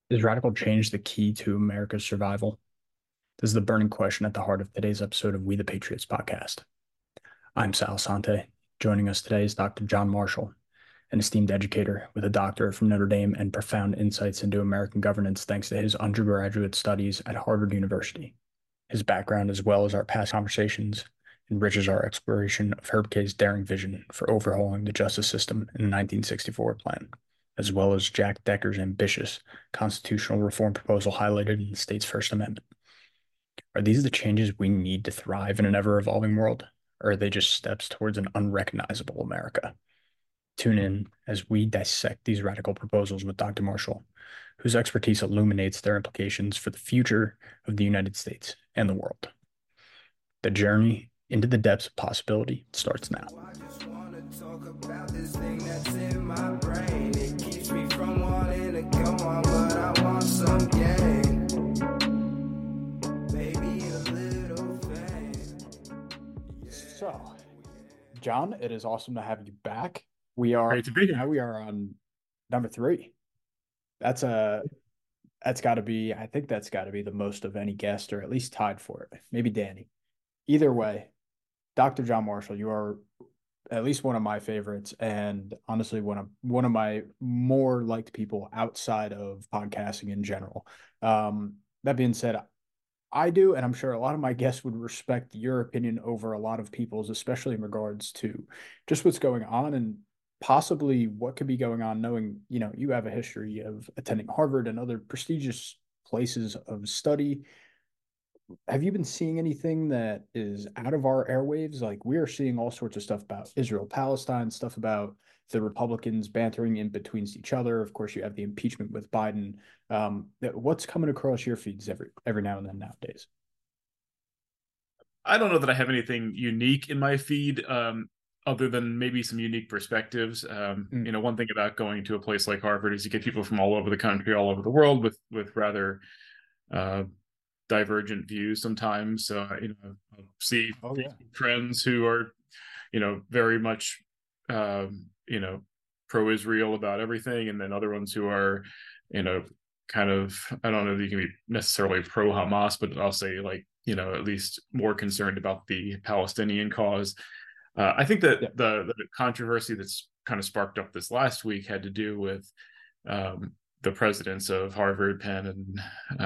Is radical change the key to America's survival? This is the burning question at the heart of today's episode of We the Patriots podcast. I'm Sal Sante. Joining us today is Dr. John Marshall, an esteemed educator with a doctorate from Notre Dame and profound insights into American governance thanks to his undergraduate studies at Harvard University. His background, as well as our past conversations, enriches our exploration of Herb K's daring vision for overhauling the justice system in the 1964 plan, as well as Jack Decker's ambitious constitutional reform proposal highlighted in the state's First Amendment. Are these the changes we need to thrive in an ever-evolving world, or are they just steps towards an unrecognizable America? Tune in as we dissect these radical proposals with Dr. Marshall, whose expertise illuminates their implications for the future of the United States and the world. The journey into the depths of possibility starts now. I just want to talk about this thing that's in my brain. It keeps me from wanting to go on, but I want some gain. Maybe a little fame. So, John, it is awesome to have you back. Great to be here. Now we are on number 3. That's got to be, I think that's got to be the most of any guest, or at least tied for it. Maybe Danny. Either way, Dr. John Marshall, you are at least one of my favorites, and honestly, one of my more liked people outside of podcasting in general. That being said, I do, and I'm sure a lot of my guests would respect your opinion over a lot of people's, especially in regards to just what's going on and possibly what could be going on, knowing, you have a history of attending Harvard and other prestigious places of study. Have you been seeing anything that is out of our airwaves? Like, we are seeing all sorts of stuff about Israel, Palestine, stuff about the Republicans bantering in between each other. Of course, you have the impeachment with Biden. What's coming across your feeds every now and then nowadays? I don't know that I have anything unique in my feed, other than maybe some unique perspectives. Mm. One thing about going to a place like Harvard is you get people from all over the country, all over the world, with rather uh, divergent views sometimes. So I'll see Oh yeah. friends who are, very much, pro-Israel about everything, and then other ones who are, kind of, I don't know that you can be necessarily pro-Hamas, but I'll say, like, at least more concerned about the Palestinian cause. I think that Yeah. the controversy that's kind of sparked up this last week had to do with the presidents of Harvard, Penn, and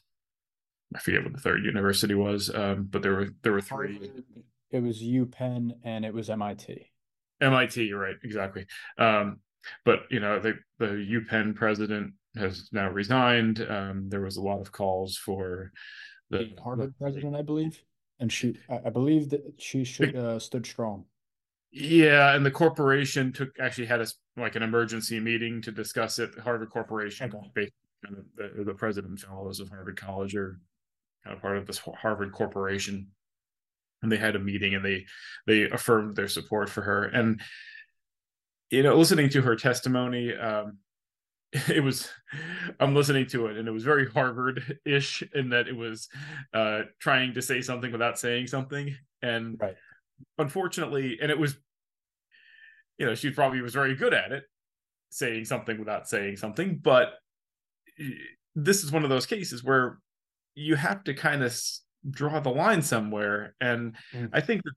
I forget what the third university was, but there were three. Harvard, it was UPenn, and it was MIT. MIT, right? Exactly. But the UPenn president has now resigned. There was a lot of calls for the, The Harvard president, I believe, and I believe that she stood strong. yeah, and the corporation actually had like an emergency meeting to discuss it. Harvard Corporation, Okay. basically, kind of the president and fellows of Harvard College are kind of part of this Harvard Corporation, and they had a meeting and they affirmed their support for her. And listening to her testimony, it was, I'm listening to it, and it was very Harvard-ish in that it was trying to say something without saying something. And Right. unfortunately, and it was, she probably was very good at it, saying something without saying something. But this is one of those cases where you have to kind of draw the line somewhere. And Mm. I think that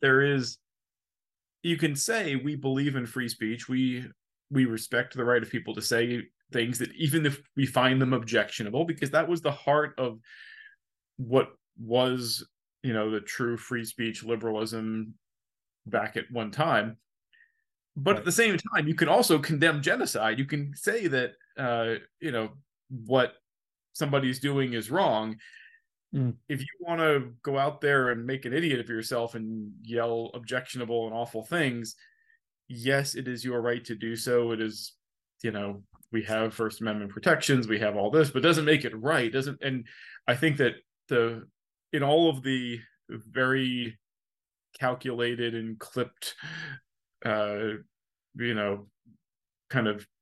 you can say we believe in free speech. We respect the right of people to say things, that even if we find them objectionable, because that was the heart of what was, the true free speech liberalism back at one time. But at Right. the same time, you can also condemn genocide. You can say that what somebody's doing is wrong. Mm. If you want to go out there and make an idiot of yourself and yell objectionable and awful things, yes, it is your right to do so. It is, we have First Amendment protections, we have all this, but it doesn't make it right. Doesn't And I think that in all of the very calculated and clipped, uh, kind of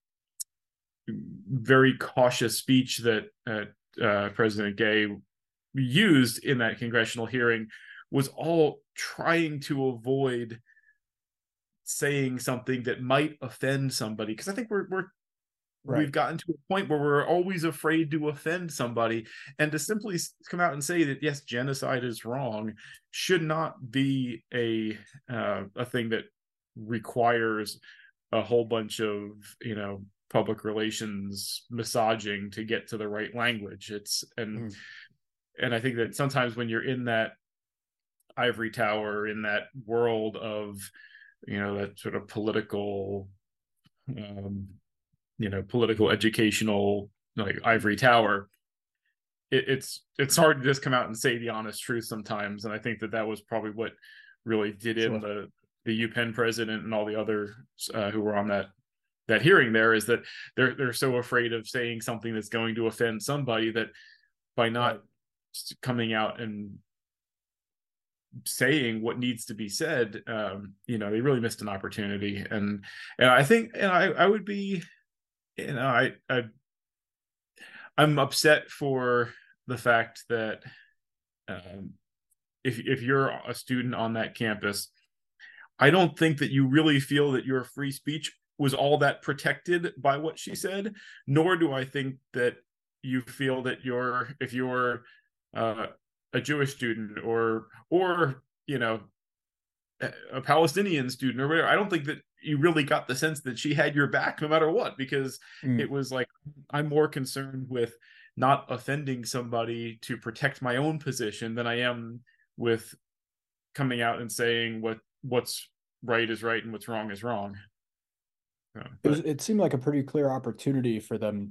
very cautious speech that President Gay used in that congressional hearing was all trying to avoid saying something that might offend somebody, because I think we're we've Right. gotten to a point where we're always afraid to offend somebody, and to simply come out and say that yes, genocide is wrong should not be a thing that requires a whole bunch of public relations massaging to get to the right language. It's Mm. and I think that sometimes when you're in that ivory tower, in that world of that sort of political um, political educational like ivory tower, it's hard to just come out and say the honest truth sometimes. And I think that that was probably what really did in Sure. the UPenn president and all the others who were on that hearing there, is that they're so afraid of saying something that's going to offend somebody, that by not Right. coming out and saying what needs to be said, they really missed an opportunity. And I think, and I would be, I'm upset for the fact that um, if you're a student on that campus, I don't think that you really feel that your free speech was all that protected by what she said, nor do I think that you feel that if you're uh, a Jewish student or a Palestinian student or whatever, I don't think that you really got the sense that she had your back no matter what, because Mm. it was like, I'm more concerned with not offending somebody to protect my own position than I am with coming out and saying what's right is right and what's wrong is wrong. But It seemed like a pretty clear opportunity for them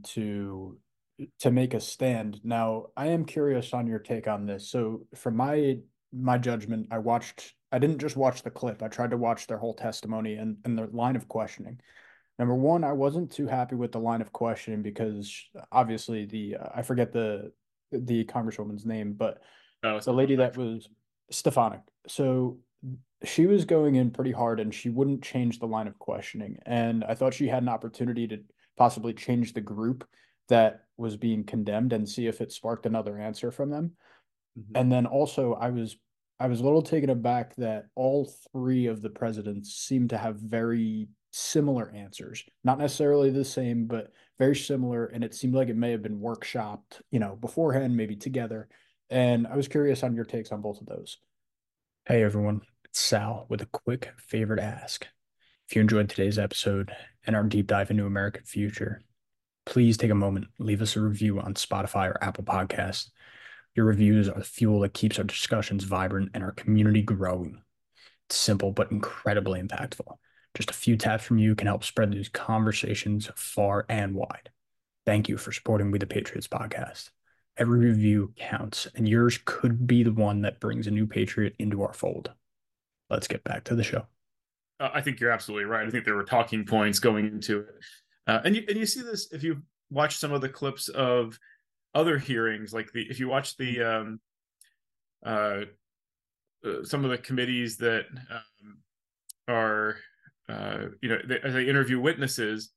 to make a stand. Now, I am curious on your take on this. So, from my judgment, I didn't just watch the clip. I tried to watch their whole testimony and their line of questioning. Number one, I wasn't too happy with the line of questioning because obviously I forget the congresswoman's name, but it's the fine. lady that was Stefanik. So she was going in pretty hard and she wouldn't change the line of questioning. And I thought she had an opportunity to possibly change the group that was being condemned and see if it sparked another answer from them. Mhm. And then also I was a little taken aback that all three of the presidents seemed to have very similar answers. Not necessarily the same, but very similar. And it seemed like it may have been workshopped, beforehand, maybe together. And I was curious on your takes on both of those. Hey everyone, it's Sal with a quick favor to ask. If you enjoyed today's episode and our deep dive into American future, please take a moment, leave us a review on Spotify or Apple Podcasts. Your reviews are the fuel that keeps our discussions vibrant and our community growing. It's simple but incredibly impactful. Just a few taps from you can help spread these conversations far and wide. Thank you for supporting We the Patriots podcast. Every review counts, and yours could be the one that brings a new Patriot into our fold. Let's get back to the show. I think you're absolutely right. I think there were talking points going into it, and you see this if you watch some of the clips of other hearings, like if you watch the uh, some of the committees that are as they interview witnesses,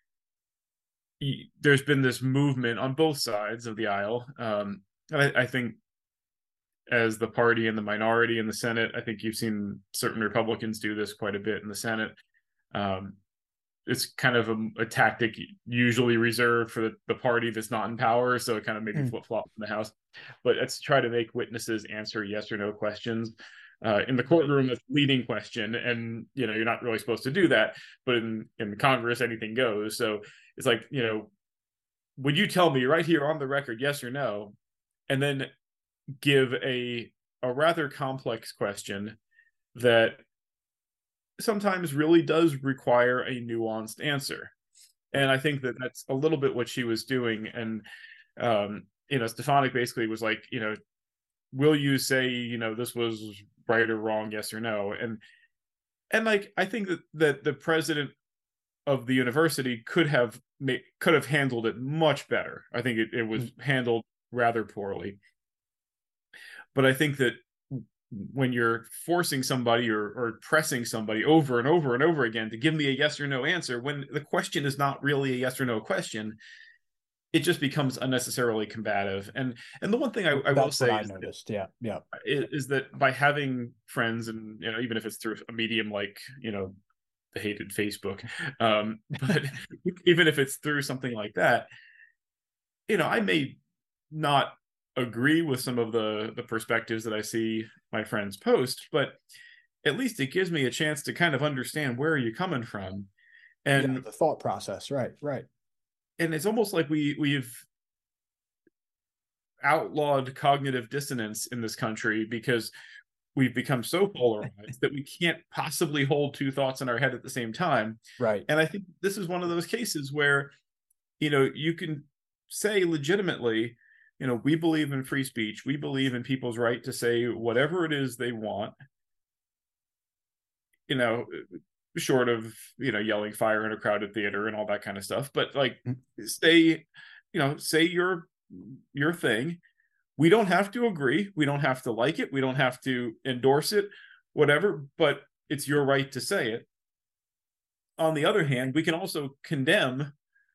there's been this movement on both sides of the aisle. I think as the party in the minority in the Senate, I think you've seen certain Republicans do this quite a bit in the Senate. Um, it's kind of a tactic usually reserved for the party that's not in power, so it kind of maybe Mm. flip flop in the House. But it's to try to make witnesses answer yes or no questions. In the courtroom, that's leading question, and you're not really supposed to do that. But in Congress, anything goes. So it's like, would you tell me right here on the record, yes or no, and then give a rather complex question that sometimes really does require a nuanced answer. And I think that that's a little bit what she was doing. And Stefanik basically was like, will you say, this was right or wrong, yes or no? And like, I think that the president of the university could have handled it much better. I think it was Mm. handled rather poorly. But I think that when you're forcing somebody or pressing somebody over and over and over again to give me a yes or no answer, when the question is not really a yes or no question, it just becomes unnecessarily combative. And the one thing I will That's what say I noticed. Yeah. Yeah. is that by having friends, and even if it's through a medium like hated Facebook. But even if it's through something like that, I may not agree with some of the perspectives that I see my friends post, but at least it gives me a chance to kind of understand where you're coming from. Yeah, And the thought process. Right, right. it's almost like we've outlawed cognitive dissonance in this country because we've become so polarized that we can't possibly hold two thoughts in our head at the same time. Right. And I think this is one of those cases where, you can say legitimately, we believe in free speech. We believe in people's right to say whatever it is they want, you know, short of, yelling fire in a crowded theater and all that kind of stuff. But like, say, say your thing. We don't have to agree. We don't have to like it. We don't have to endorse it, whatever, but it's your right to say it. On the other hand, we can also condemn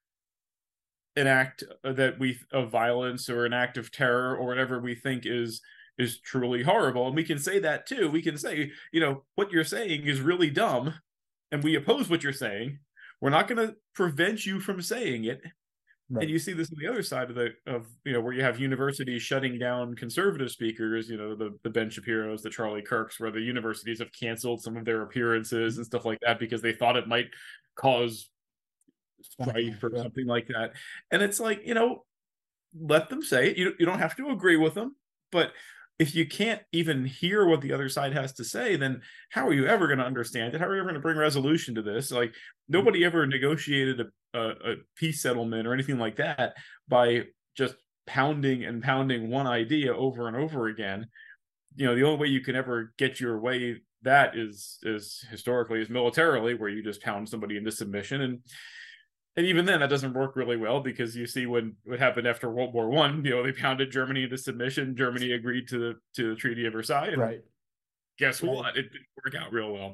an act of violence or an act of terror or whatever we think is truly horrible. And we can say that too. We can say, what you're saying is really dumb and we oppose what you're saying. We're not going to prevent you from saying it. Right. And you see this on the other side of where you have universities shutting down conservative speakers, the Ben Shapiro's, the Charlie Kirks, where the universities have canceled some of their appearances and stuff like that because they thought it might cause strife or something like that. And it's like, let them say it. You don't have to agree with them, but if you can't even hear what the other side has to say, then how are you ever going to understand it? How are you ever going to bring resolution to this? Like, nobody ever negotiated a peace settlement or anything like that by just pounding and pounding one idea over and over again. The only way you can ever get your way that is historically is militarily, where you just pound somebody into submission. And even then, that doesn't work really well because you see what happened after World War One. They pounded Germany into submission. Germany agreed to the Treaty of Versailles. And right. guess what? It didn't work out real well.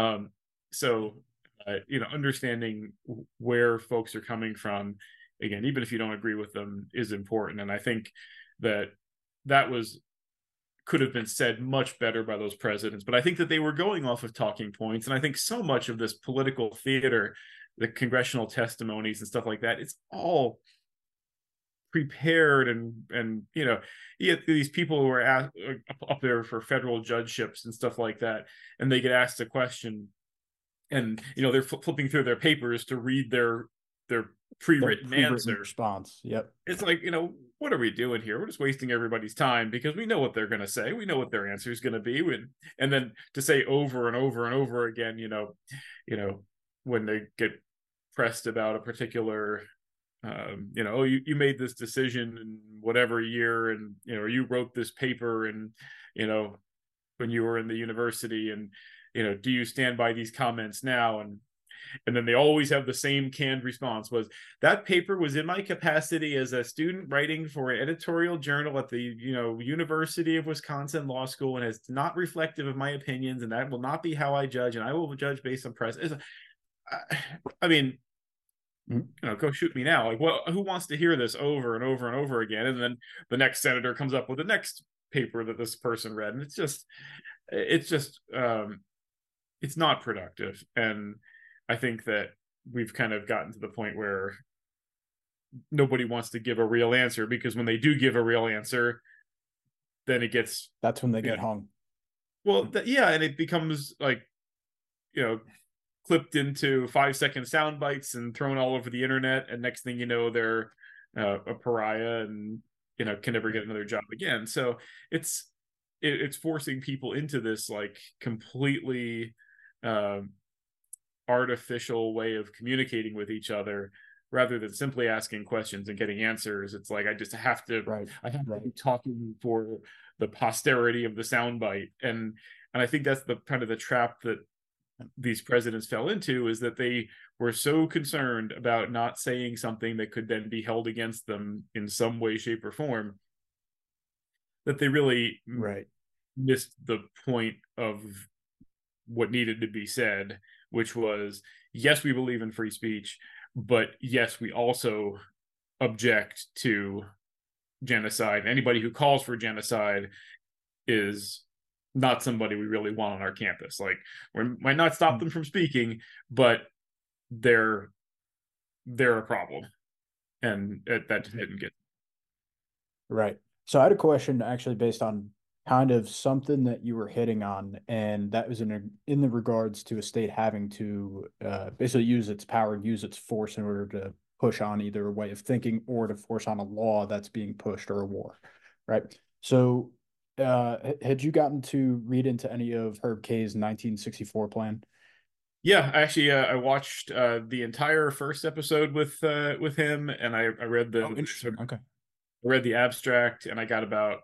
So, understanding where folks are coming from, again, even if you don't agree with them, is important. And I think that could have been said much better by those presidents. But I think that they were going off of talking points. And I think so much of this political theater, the congressional testimonies and stuff like that, it's all prepared and you get these people who are up there for federal judgeships and stuff like that, and they get asked a question and they're flipping through their papers to read their pre-written answer response. Yep. It's like, what are we doing here? We're just wasting everybody's time because we know what they're going to say. We know what their answer is going to be. And then to say over and over and over again, when they get pressed about a particular, oh, you made this decision in whatever year, and you wrote this paper, and when you were in the university, and do you stand by these comments now? And then they always have the same canned response: was that paper was in my capacity as a student writing for an editorial journal at the University of Wisconsin Law School, and is not reflective of my opinions, and that will not be how I judge, and I will judge based on press. I mean, go shoot me now. Like, who wants to hear this over and over and over again? And then the next senator comes up with the next paper that this person read, and it's just it's not productive. And I think that we've kind of gotten to the point where nobody wants to give a real answer, because when they do give a real answer, then that's when they get hung. Well, yeah, and it becomes like, clipped into 5-second sound bites and thrown all over the internet, and next thing you know, they're a pariah and can never get another job again. So it's forcing people into this like completely artificial way of communicating with each other, rather than simply asking questions and getting answers. It's like, I just have to to be talking for the posterity of the soundbite. And I think that's the kind of the trap that these presidents fell into, is that they were so concerned about not saying something that could then be held against them in some way, shape, or form, that they really missed the point of what needed to be said, which was, yes, we believe in free speech, but yes, we also object to genocide. Anybody who calls for genocide is not somebody we really want on our campus. Like, we might not stop them from speaking, but they're a problem, and that didn't get. Right. So I had a question actually based on kind of something that you were hitting on, and that was in the regards to a state having to basically use its power, use its force in order to push on either a way of thinking or to force on a law that's being pushed or a war, right? So, had you gotten to read into any of Herb K's 1964 plan? Yeah, actually, I watched the entire first episode with him, and I read Oh, interesting. Okay. the abstract, and I got about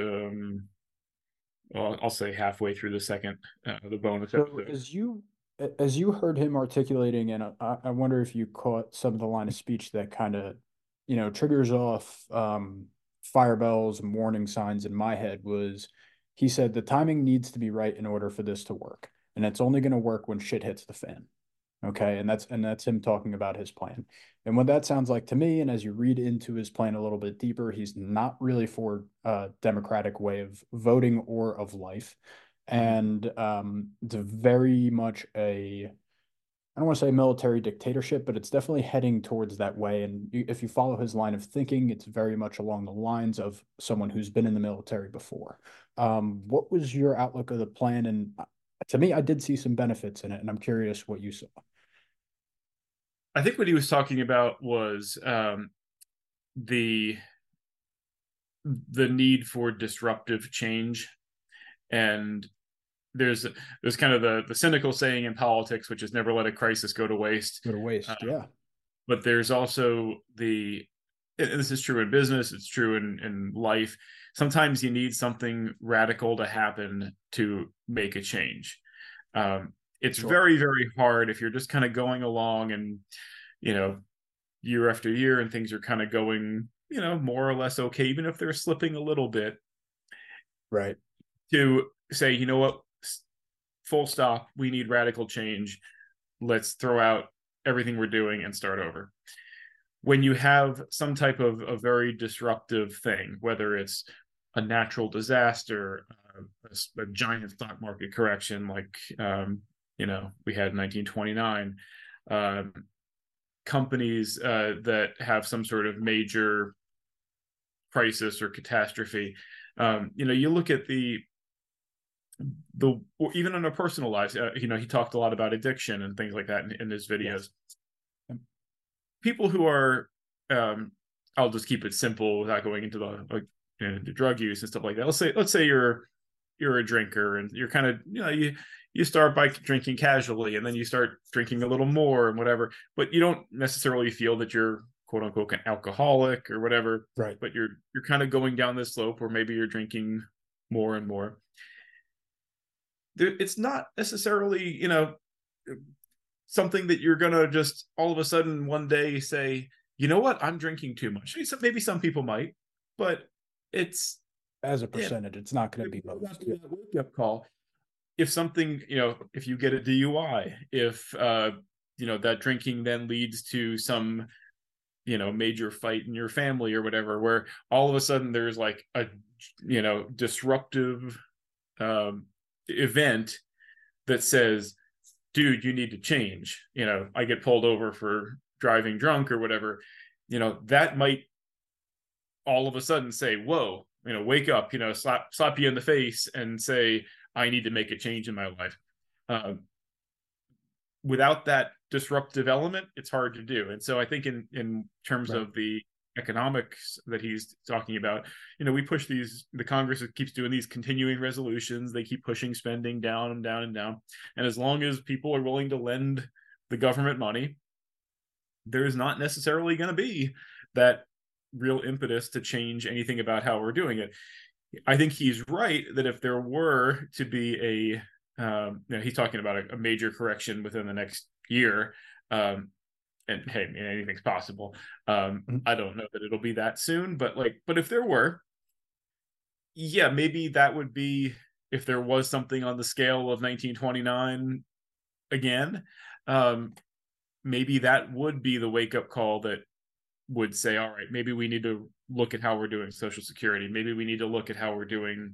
well, I'll say halfway through the second the bonus So episode. as you heard him articulating, and I wonder if you caught some of the line of speech that kind of, triggers off fire bells and warning signs in my head was he said the timing needs to be right in order for this to work. And it's only going to work when shit hits the fan. Okay, and that's him talking about his plan. And what that sounds like to me, and as you read into his plan a little bit deeper, he's not really for a democratic way of voting or of life. And it's very much I don't want to say military dictatorship, but it's definitely heading towards that way. And if you follow his line of thinking, it's very much along the lines of someone who's been in the military before. What was your outlook of the plan? And to me, I did see some benefits in it, and I'm curious what you saw. I think what he was talking about was the need for disruptive change, and there's kind of the cynical saying in politics, which is never let a crisis go to waste. Go to Uh, waste. Yeah. but there's also and this is true in business, it's true in life. Sometimes you need something radical to happen to make a change. It's Sure. very, very hard if you're just kind of going along and, you know, year after year and things are kind of going, more or less okay, even if they're slipping a little bit, Right. to say, you know what, full stop, we need radical change. Let's throw out everything we're doing and start over. When you have some type of a very disruptive thing, whether it's a natural disaster, a giant stock market correction like we had in 1929, um, companies that have some sort of major crisis or catastrophe. You look at the even in our personal lives. He talked a lot about addiction and things like that in his videos. Yes. People who are, I'll just keep it simple without going into the drug use and stuff like that. Let's say you're a drinker and you're kind of, you start by drinking casually and then you start drinking a little more and whatever, but you don't necessarily feel that you're quote unquote an alcoholic or whatever, Right. but you're kind of going down this slope where maybe you're drinking more and more. It's not necessarily, something that you're gonna just all of a sudden one day say, you know what, I'm drinking too much. Maybe some people might, but it's As a it, percentage, it's not going to be most. Yeah. wake up call. If something, if you get a DUI, if that drinking then leads to some, major fight in your family or whatever, where all of a sudden there's like a, disruptive event that says, dude, you need to change. I get pulled over for driving drunk or whatever. That might all of a sudden say, whoa, wake up, slap you in the face and say, I need to make a change in my life. Without that disruptive element, it's hard to do. And so I think in terms Right. of the economics that he's talking about, we push the Congress keeps doing these continuing resolutions. They keep pushing spending down and down and down. And as long as people are willing to lend the government money, there's not necessarily going to be that real impetus to change anything about how we're doing it. I think he's right that if there were to be he's talking about a major correction within the next year. And hey, anything's possible. Mhm. I don't know that it'll be that soon, but if there were, yeah, maybe that would be, if there was something on the scale of 1929 again, um, maybe that would be the wake up call that would say, all right, maybe we need to look at how we're doing Social Security. Maybe we need to look at how we're doing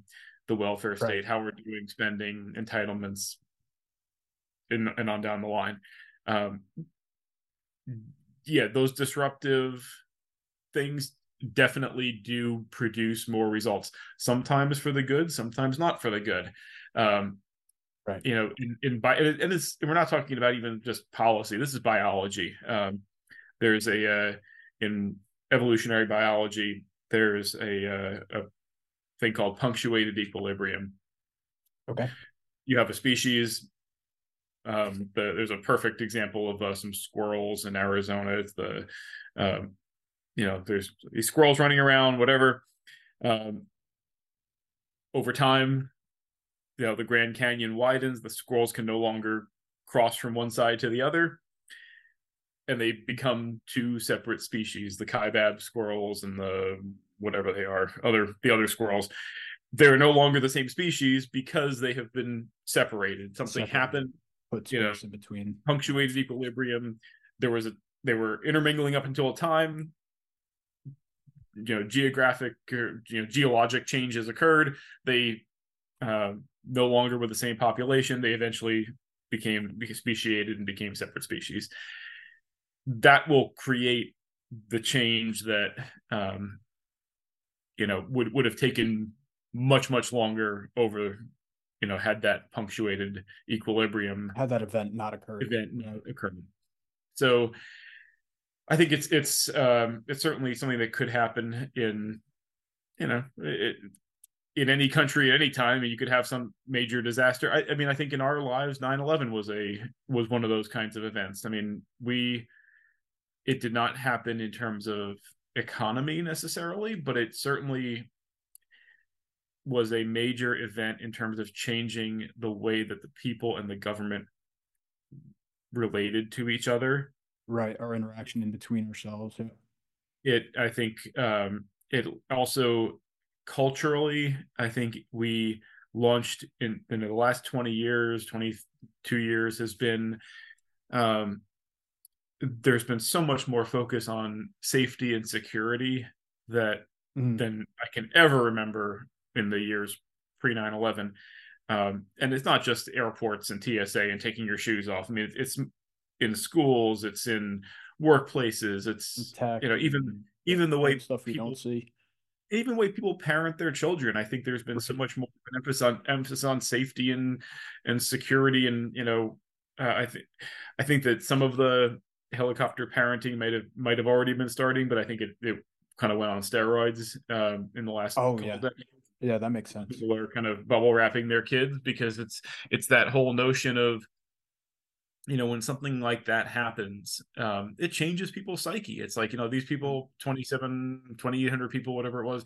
the welfare Right. state, how we're doing spending, entitlements, and on down the line. Um, yeah, those disruptive things definitely do produce more results. Sometimes for the good, sometimes not for the good. Um, Right. and we're not talking about even just policy. This is biology. There's in evolutionary biology, there's a thing called punctuated equilibrium. Okay. You have a species. There's a perfect example of some squirrels in Arizona. It's um, there's these squirrels running around, whatever. Um, Over time, the Grand Canyon widens. The squirrels can no longer cross from one side to the other, and they become two separate species: the kaibab squirrels and the whatever they are, the other squirrels. They're no longer the same species because they have been separated. Something happened, Put space in between. punctuated equilibrium. They were intermingling up until a time. Geographic or geologic changes occurred. They no longer were the same population. They eventually became speciated and became separate species. That will create the change that would have taken much longer over had that punctuated equilibrium Had that event not occurred. occurred. So I think it's certainly something that could happen in in any country at any time. You could have some major disaster. I mean, I think in our lives, 9/11 was one of those kinds of events. I mean, it did not happen in terms of economy necessarily, but it certainly was a major event in terms of changing the way that the people and the government related to each other. Right. Our interaction in between ourselves. Yeah. I think it also culturally, I think we launched in the last 20 years, 22 years has been there's been so much more focus on safety and security than I can ever remember in the years pre 9/11. And it's not just airports and TSA and taking your shoes off. I mean, it's in schools, it's in workplaces, it's Tech, even the way stuff we don't see. even the way people parent their children. I think there's been so much more emphasis on safety and security, and I think that some of the helicopter parenting might have already been starting, but I think it kind of went on steroids in the last couple decades. Yeah, that makes sense. People are kind of bubble wrapping their kids because it's that whole notion of when something like that happens, it changes people's psyche. It's like, these people, 2,800 people, whatever it was,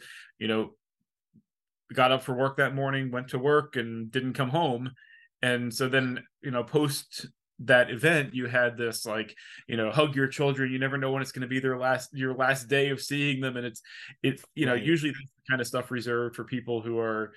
got up for work that morning, went to work and didn't come home. And so then, post that event, you had this like, hug your children. You never know when it's going to be your last day of seeing them. And it's Right. Usually that's the kind of stuff reserved for people who are,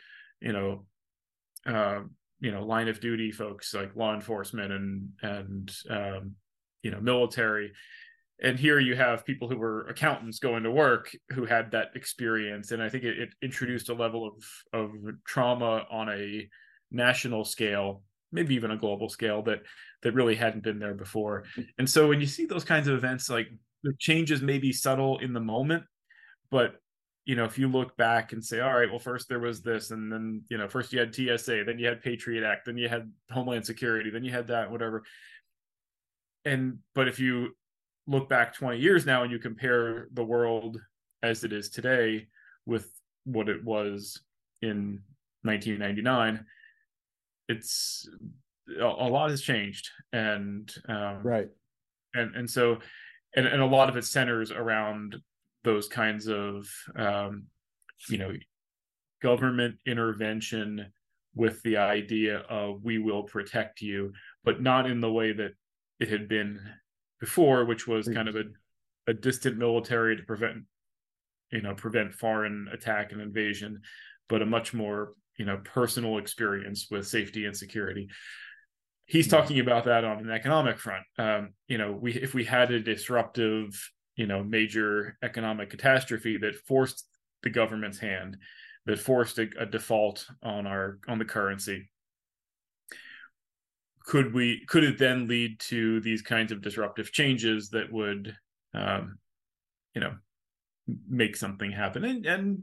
line of duty folks like law enforcement and military. And here you have people who were accountants going to work who had that experience. And I think it introduced a level of trauma on a national scale, maybe even a global scale, that really hadn't been there before. And so when you see those kinds of events, like the changes may be subtle in the moment, but if you look back and say, all right, well, first there was this, and then, first you had TSA, then you had Patriot Act, then you had Homeland Security, then you had that, whatever. But if you look back 20 years now and you compare the world as it is today with what it was in 1999, it's a lot has changed. And right. And so, and a lot of it centers around those kinds of government intervention with the idea of we will protect you, but not in the way that it had been before, which was kind of a distant military to prevent foreign attack and invasion, but a much more personal experience with safety and security. He's talking about that on an economic front. If we had a disruptive major economic catastrophe that forced the government's hand, that forced a default on the currency. Could it then lead to these kinds of disruptive changes that would, you know, make something happen? And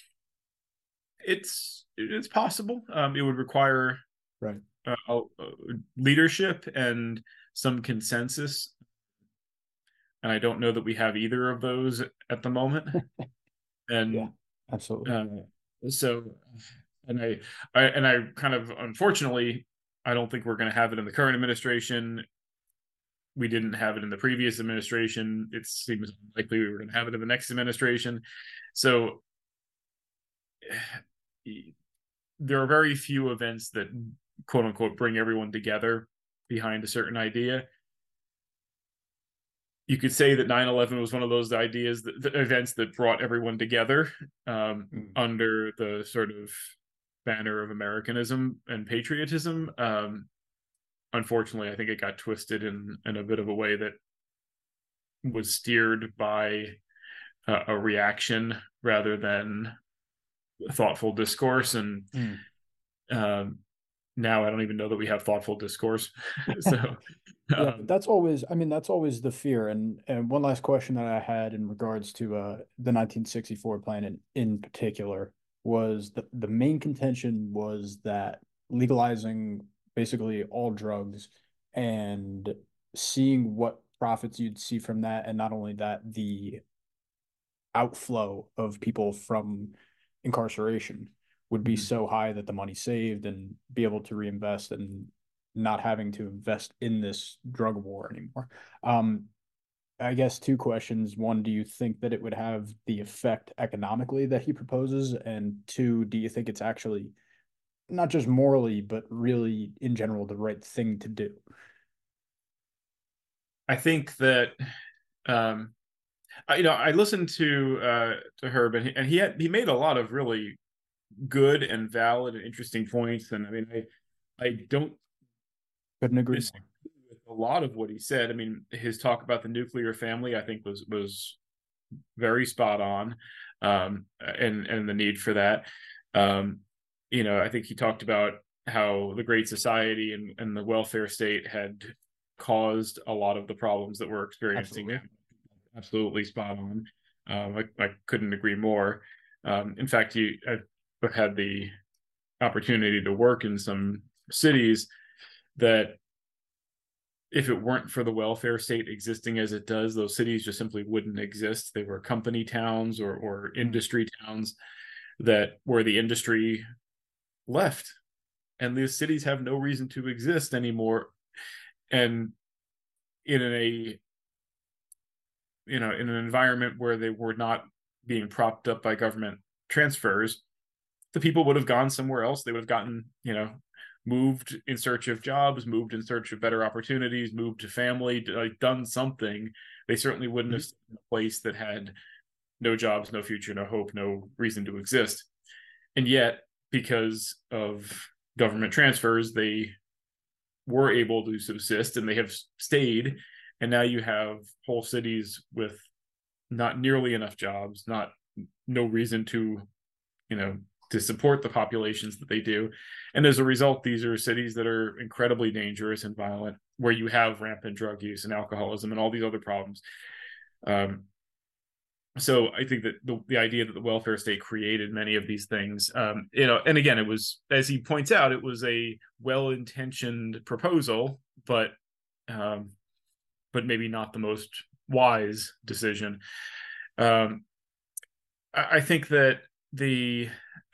it's possible. It would require Right. leadership and some consensus, and I don't know that we have either of those at the moment. Yeah, And absolutely. so, and I kind of, unfortunately, I don't think we're going to have it in the current administration. We didn't have it in the previous administration. It seems likely we were going to have it in the next administration. So there are very few events that, quote unquote, bring everyone together behind a certain idea. You could say that 9/11 was one of those ideas, the events that brought everyone together, under the sort of banner of Americanism and patriotism. Unfortunately, I think it got twisted in a bit of a way that was steered by a reaction rather than thoughtful discourse. And now I don't even know that we have thoughtful discourse. So Yeah, but that's always, I mean, that's always the fear. And one last question that I had in regards to the 1964 plan in particular was the main contention was that legalizing basically all drugs and seeing what profits you'd see from that, and not only that, the outflow of people from incarceration would be so high that the money saved and be able to reinvest and not having to invest in this drug war anymore. I guess two questions. One, do you think that it would have the effect economically that he proposes? And two, do you think it's actually not just morally, but really in general, the right thing to do? I think that, I listened to Herb, and he made a lot of really good and valid and interesting points. And I mean, I don't Couldn't agree disagree with a lot of what he said. I mean, his talk about the nuclear family, I think, was very spot on, and the need for that. I think he talked about how the Great Society and the welfare state had caused a lot of the problems that we're experiencing. Absolutely. Absolutely spot on. I couldn't agree more. In fact, I've had the opportunity to work in some cities that, if it weren't for the welfare state existing as it does, those cities just simply wouldn't exist. They were company towns or industry towns where the industry left, and these cities have no reason to exist anymore. And in in an environment where they were not being propped up by government transfers, the people would have gone somewhere else. They would have gotten, moved in search of jobs, moved in search of better opportunities, moved to family, done something. They certainly wouldn't have stayed in a place that had no jobs, no future, no hope, no reason to exist. And yet, because of government transfers, they were able to subsist, and they have stayed. And now you have whole cities with not nearly enough jobs, no reason to, to support the populations that they do. And as a result, these are cities that are incredibly dangerous and violent, where you have rampant drug use and alcoholism and all these other problems. So I think that the idea that the welfare state created many of these things, and again, it was, as he points out, it was a well-intentioned proposal, but maybe not the most wise decision. I think that the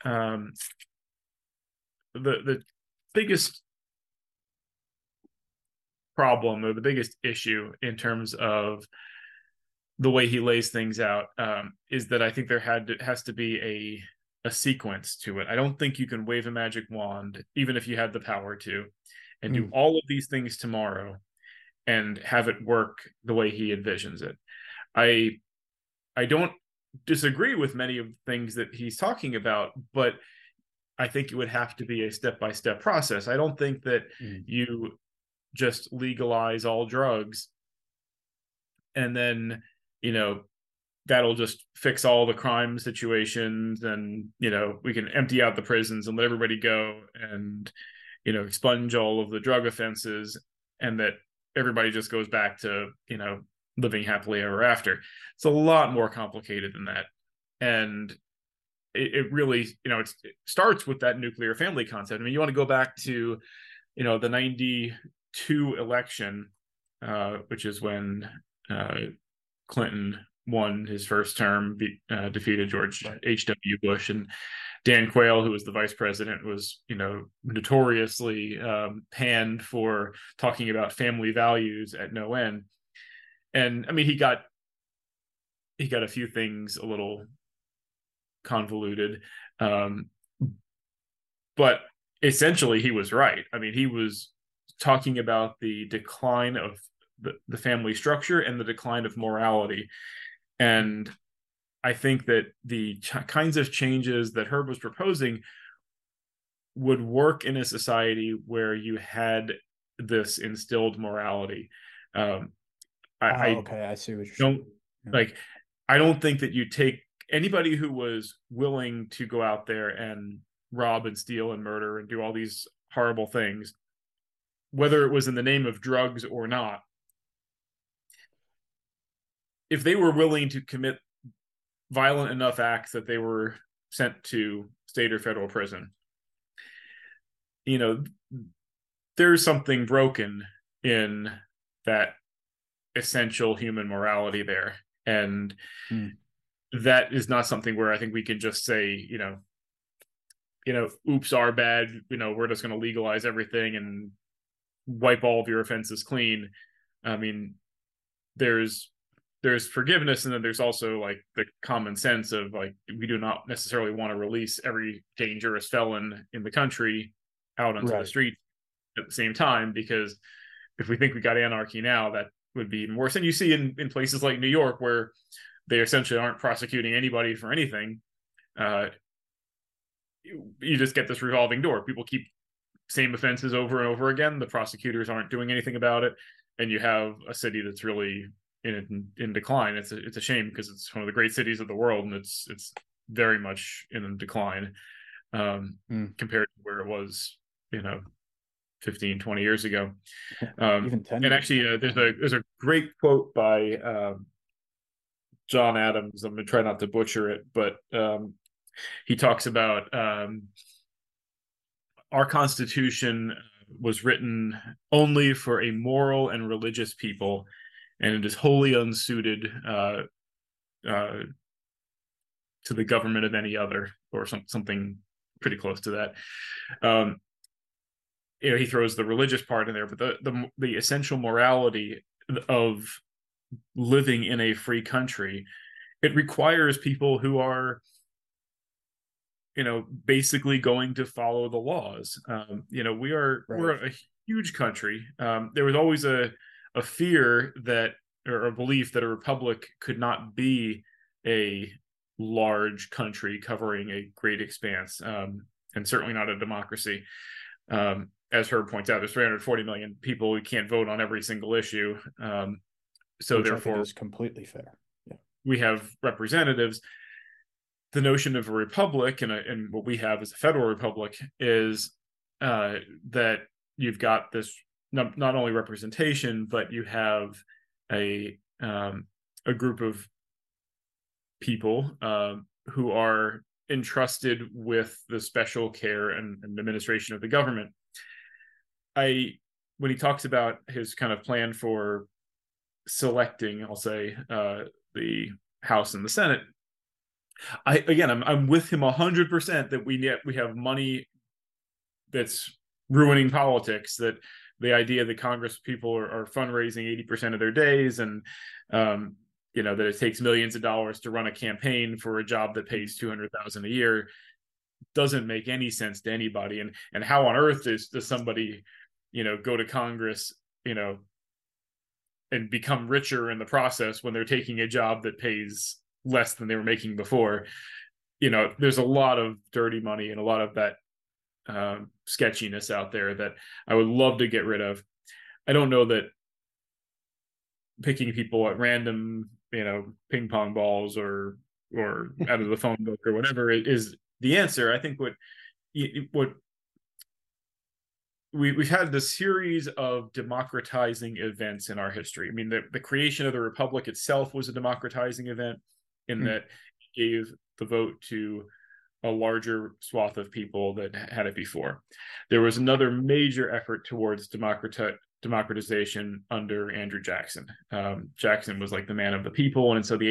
biggest problem, or the biggest issue in terms of the way he lays things out, is that I think there has to be a sequence to it. I don't think you can wave a magic wand, even if you had the power to, and do all of these things tomorrow and have it work the way he envisions it. I don't disagree with many of the things that he's talking about, but I think it would have to be a step-by-step process. I don't think that you just legalize all drugs and then, that'll just fix all the crime situations, and we can empty out the prisons and let everybody go, and expunge all of the drug offenses, and that everybody just goes back to living happily ever after. It's a lot more complicated than that. And it really, it starts with that nuclear family concept. I mean, you want to go back to the 92 election, which is when Clinton won his first term, defeated George H.W. Bush, and Dan Quayle, who was the vice president, was notoriously panned for talking about family values at no end. And I mean, he got a few things a little convoluted, but essentially he was right. I mean, he was talking about the decline of the family structure and the decline of morality. And I think that the kinds of changes that Herb was proposing would work in a society where you had this instilled morality. Okay, I see what you're don't saying. Yeah. like. I don't think that you take anybody who was willing to go out there and rob and steal and murder and do all these horrible things, whether it was in the name of drugs or not. If they were willing to commit violent enough acts that they were sent to state or federal prison, there's something broken in that essential human morality there. And that is not something where I think we can just say, oops, our bad, we're just going to legalize everything and wipe all of your offenses clean. I mean, there's forgiveness, and then there's also like the common sense of like, we do not necessarily want to release every dangerous felon in the country out onto the street at the same time, because if we think we got anarchy now, that would be even worse. And you see in places like New York, where they essentially aren't prosecuting anybody for anything, you just get this revolving door. People keep same offenses over and over again. The prosecutors aren't doing anything about it, and you have a city that's really in decline. It's a shame, because it's one of the great cities of the world, and it's very much in decline compared to where it was 15, 20 years ago. Even 10 and actually there's a great quote by John Adams. I'm going to try not to butcher it, but he talks about our Constitution was written only for a moral and religious people, and it is wholly unsuited to the government of any other, or something pretty close to that. He throws the religious part in there, but the essential morality of living in a free country, it requires people who are basically going to follow the laws. We're a huge country. There was always a fear that, or a belief that, a republic could not be a large country covering a great expanse, and certainly not a democracy. As Herb points out, there's 340 million people. We can't vote on every single issue. So which therefore, is completely fair. Yeah. We have representatives. The notion of a republic, and what we have as a federal republic, is that you've got this not only representation, but you have a group of people who are entrusted with the special care and administration of the government. When he talks about his kind of plan for selecting, I'll say, the House and the Senate, I'm with him 100% that we have money that's ruining politics. That the idea that Congress people are fundraising 80% of their days, and that it takes millions of dollars to run a campaign for a job that pays $200,000 a year doesn't make any sense to anybody. And how on earth does somebody go to Congress and become richer in the process when they're taking a job that pays less than they were making before? There's a lot of dirty money and a lot of that sketchiness out there that I would love to get rid of. I don't know that picking people at random ping pong balls or out of the phone book or whatever is the answer. I think what we've had this series of democratizing events in our history. I mean, the creation of the republic itself was a democratizing event in that it gave the vote to a larger swath of people that had it before. There was another major effort towards democratization under Andrew Jackson. Jackson was like the man of the people, and so the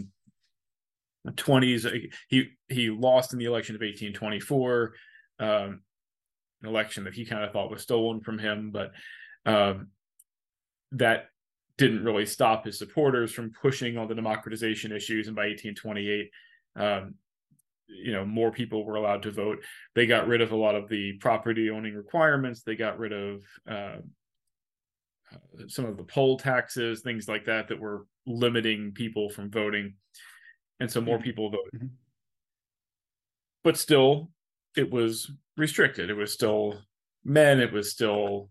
1820s, he lost in the election of 1824, an election that he kind of thought was stolen from him, but that didn't really stop his supporters from pushing on the democratization issues. And by 1828, more people were allowed to vote. They got rid of a lot of the property owning requirements. They got rid of some of the poll taxes, things like that were limiting people from voting. And so more people voted. But still, it was restricted. It was still men. It was still,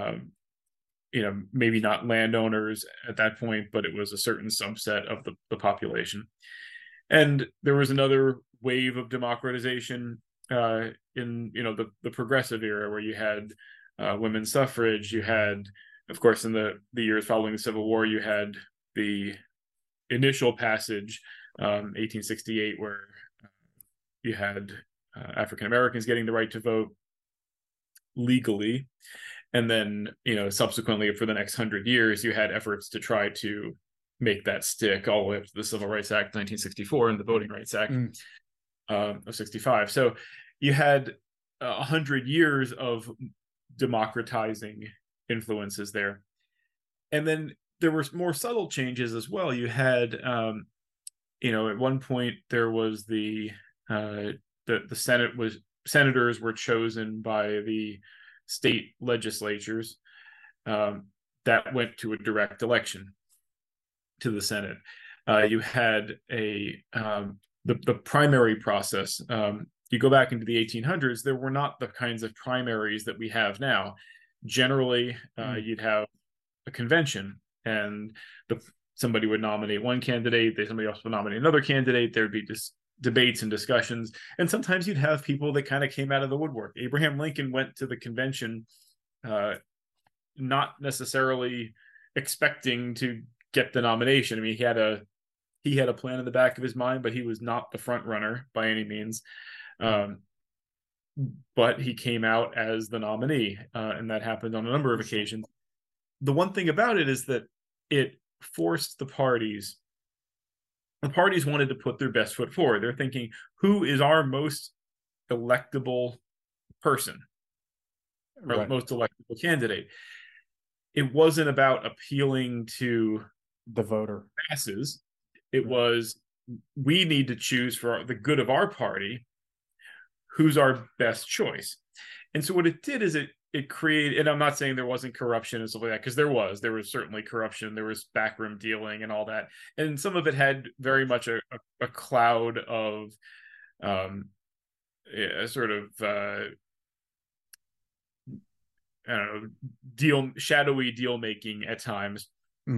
maybe not landowners at that point, but it was a certain subset of the population. And there was another wave of democratization in the progressive era, where you had women's suffrage. You had, of course, in the years following the Civil War, you had the initial passage, 1868, where you had African Americans getting the right to vote legally. And then, subsequently for the next 100 years, you had efforts to try to make that stick all the way up to the Civil Rights Act 1964 and the Voting Rights Act of 65. So you had 100 years of democratizing influences there. And then there were more subtle changes as well. You had, at one point there was the senators were chosen by the state legislatures. That went to a direct election to the Senate. You had the primary process. You go back into the 1800s, there were not the kinds of primaries that we have now. Generally, you'd have a convention, and somebody would nominate one candidate, somebody else would nominate another candidate. There'd be just debates and discussions, and sometimes you'd have people that kind of came out of the woodwork. Abraham Lincoln went to the convention not necessarily expecting to get the nomination. I mean, he had a plan in the back of his mind, but he was not the front runner by any means. But he came out as the nominee, and that happened on a number of occasions. The one thing about it is that it forced the parties. The parties wanted to put their best foot forward. They're thinking, who is our most electable person, right, most electable candidate? It wasn't about appealing to the voter masses. It was, we need to choose for the good of our party who's our best choice. And so what it did is it created, and I'm not saying there wasn't corruption and stuff like that, because there was certainly corruption, there was backroom dealing and all that, and some of it had very much a cloud of sort of I don't know, shadowy deal making at times.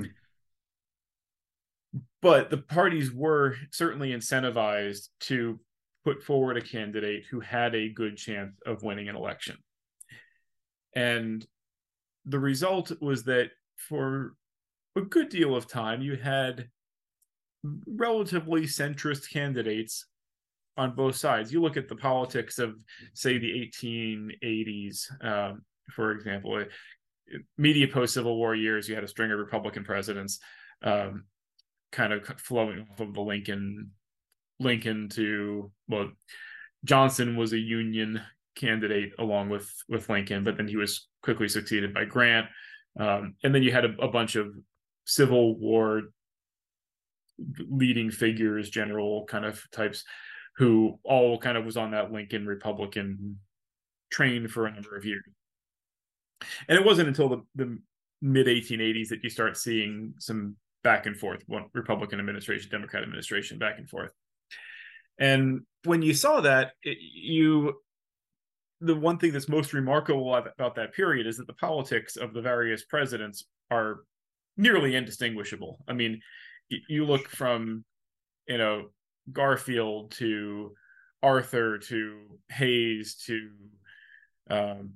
But the parties were certainly incentivized to put forward a candidate who had a good chance of winning an election. And the result was that for a good deal of time, you had relatively centrist candidates on both sides. You look at the politics of, say, the 1880s, for example, immediate post-Civil War years, you had a string of Republican presidents, kind of flowing off of the Lincoln to, well, Johnson was a Union candidate along with Lincoln, but then he was quickly succeeded by Grant. And then you had a bunch of Civil War leading figures, general kind of types, who all kind of was on that Lincoln Republican train for a number of years. And it wasn't until the mid 1880s that you start seeing some back and forth, one Republican administration, Democrat administration, back and forth. And when you saw that, the one thing that's most remarkable about that period is that the politics of the various presidents are nearly indistinguishable. I mean, you look from, you know, Garfield to Arthur to Hayes to um,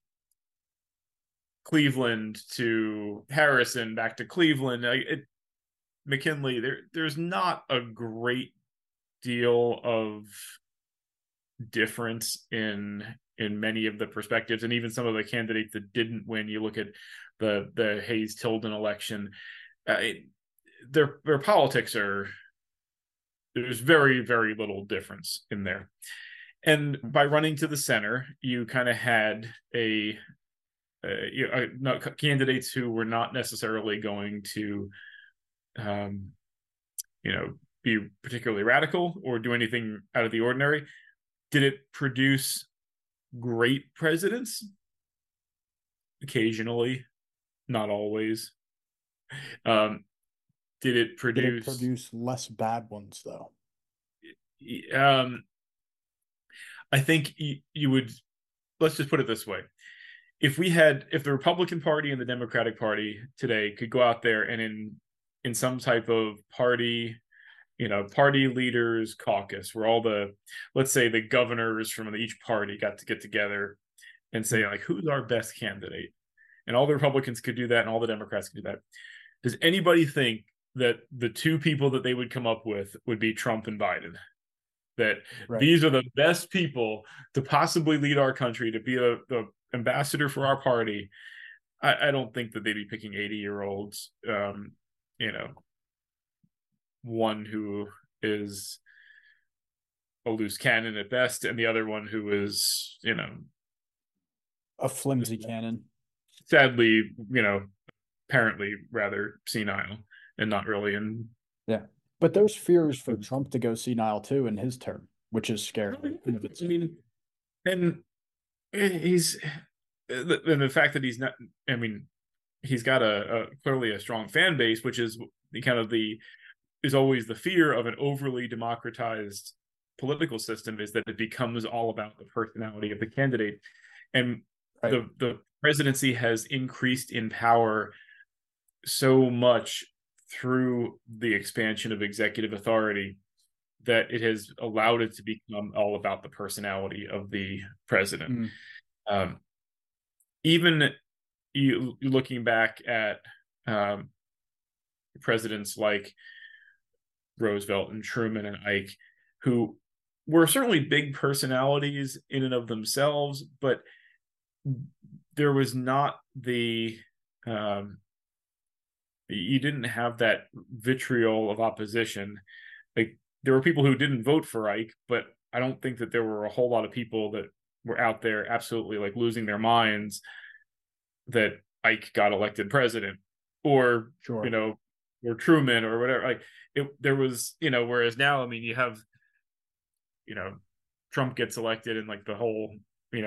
Cleveland to Harrison back to Cleveland. McKinley, there's not a great deal of difference in many of the perspectives, and even some of the candidates that didn't win. You look at the Hayes Tilden election. Their politics are, there's very very little difference in there. And by running to the center, you kind of had candidates who were not necessarily going to, um, be particularly radical or do anything out of the ordinary. Did it produce great presidents? Occasionally, not always. Um, did it Did it produce? produce less bad ones though? Um, I think you would. Let's just put it this way: if the Republican Party and the Democratic Party today could go out there and in some type of party, party leaders caucus where all the, let's say, the governors from each party got to get together and say, like, who's our best candidate, and all the Republicans could do that and all the Democrats could do that. Does anybody think that the two people that they would come up with would be Trump and Biden? That Right. these are the best people to possibly lead our country, to be the ambassador for our party? I don't think that they'd be picking 80-year-olds, one who is a loose cannon at best, and the other one who is, A flimsy cannon. sadly, apparently rather senile and not really in. Yeah. But there's fears for Trump to go senile too in his term, which is scary. I mean, and he's, and the fact that he's not, I mean, he's got a clearly a strong fan base, which is is always the fear of an overly democratized political system, is that it becomes all about the personality of the candidate. And right. the presidency has increased in power so much through the expansion of executive authority that it has allowed it to become all about the personality of the president. Even you looking back at presidents like Roosevelt and Truman and Ike, who were certainly big personalities in and of themselves, but there was not the you didn't have that vitriol of opposition. Like, there were people who didn't vote for Ike, but I don't think that there were a whole lot of people that were out there absolutely like losing their minds that Ike got elected president, or sure. Or Truman or whatever. Like, there was, whereas now, I mean, you have, Trump gets elected and like the whole,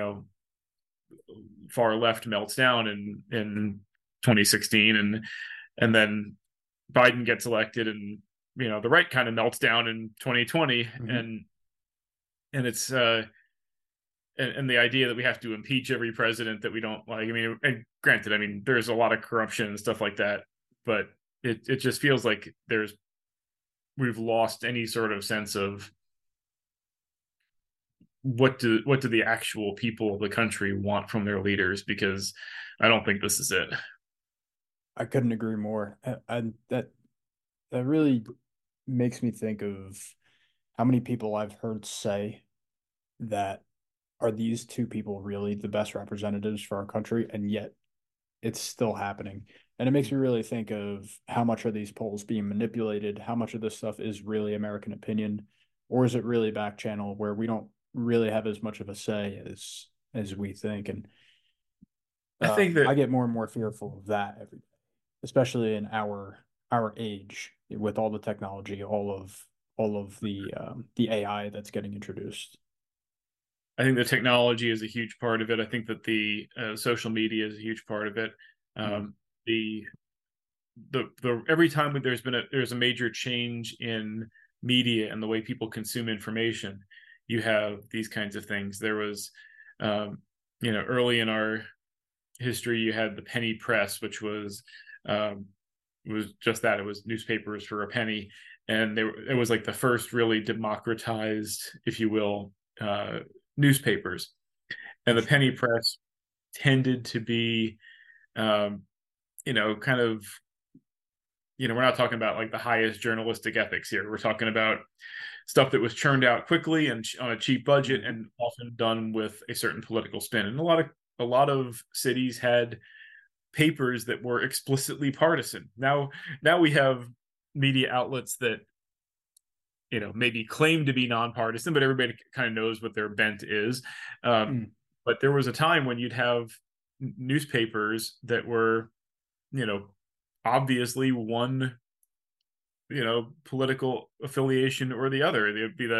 far left melts down in 2016, and then Biden gets elected and the right kind of melts down in 2020. And it's and the idea that we have to impeach every president that we don't like. I mean, and granted, I mean, there's a lot of corruption and stuff like that, but it just feels like we've lost any sort of sense of what do the actual people of the country want from their leaders, because I don't think this is it. I couldn't agree more. And that really makes me think of how many people I've heard say that, are these two people really the best representatives for our country? And yet it's still happening. And it makes me really think of how much are these polls being manipulated? How much of this stuff is really American opinion? Or is it really back channel where we don't really have as much of a say as we think? And I think that I get more and more fearful of that every day, especially in our age with all the technology, all of the AI that's getting introduced. I think the technology is a huge part of it. I think that the social media is a huge part of it. The every time there's a major change in media and the way people consume information, you have these kinds of things. There was, early in our history, you had the penny press, which was was just that. It was newspapers for a penny, and it was like the first really democratized, if you will, newspapers. And the penny press tended to be, um, kind of, we're not talking about like the highest journalistic ethics here. We're talking about stuff that was churned out quickly and on a cheap budget, and often done with a certain political spin. And a lot of cities had papers that were explicitly partisan. Now we have media outlets that maybe claim to be nonpartisan, but everybody kind of knows what their bent is. But there was a time when you'd have newspapers that were, obviously one, political affiliation or the other. It'd be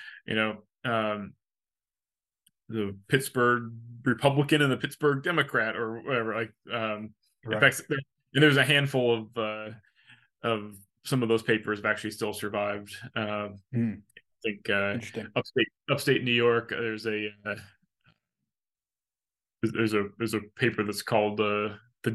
the Pittsburgh Republican and the Pittsburgh Democrat or whatever. Like, in fact, and there's a handful of some of those papers have actually still survived. I think upstate New York, there's a paper that's called the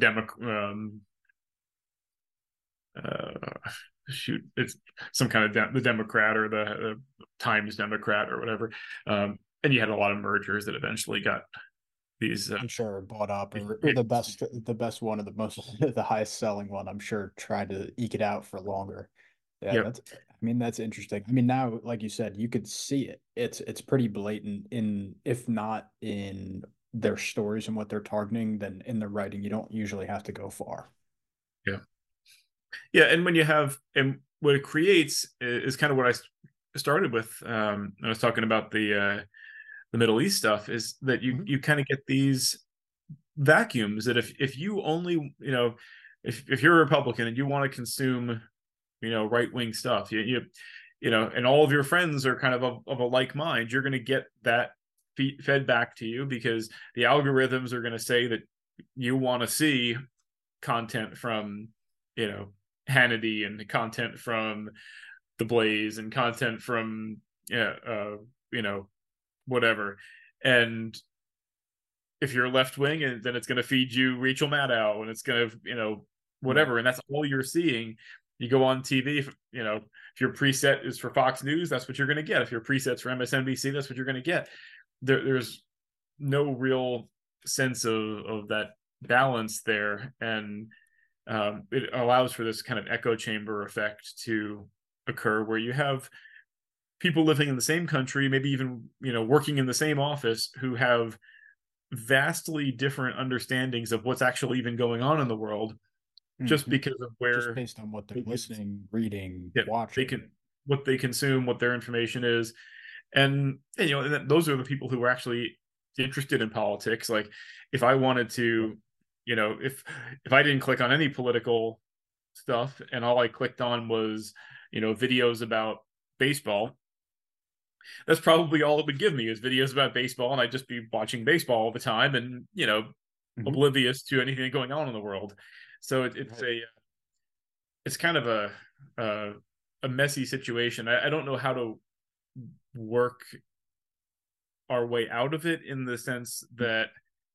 it's some kind of the Democrat or the Times Democrat or whatever. And you had a lot of mergers that eventually got these. I'm sure bought up, or the best one, of the most the highest selling one. I'm sure tried to eke it out for longer. Yeah, Yep. that's interesting. I mean, now, like you said, you could see it. It's pretty blatant in, if not in their stories and what they're targeting, then in the writing. You don't usually have to go far. Yeah. Yeah, and what it creates is kind of what I started with. I was talking about the Middle East stuff, is that you kind of get these vacuums that if you only, if you're a Republican and you want to consume, right wing stuff, and all of your friends are kind of a like mind, you're going to get that fed back to you, because the algorithms are going to say that you want to see content from, Hannity, and the content from The Blaze, and content from whatever. And if you're left wing, and then it's going to feed you Rachel Maddow, and it's going to whatever, and that's all you're seeing. You go on TV, if your preset is for Fox News, that's what you're going to get. If your preset's for MSNBC, that's what you're going to get. There's no real sense of that balance there, and it allows for this kind of echo chamber effect to occur, where you have people living in the same country, maybe even working in the same office, who have vastly different understandings of what's actually even going on in the world, just because of just based on what they're listening, reading, watching, what they consume, what their information is. And those are the people who are actually interested in politics. Like, if I wanted to, if I didn't click on any political stuff, and all I clicked on was videos about baseball, that's probably all it would give me, is videos about baseball, and I'd just be watching baseball all the time, and oblivious to anything going on in the world. So it's kind of a messy situation. I don't know how to work our way out of it, in the sense that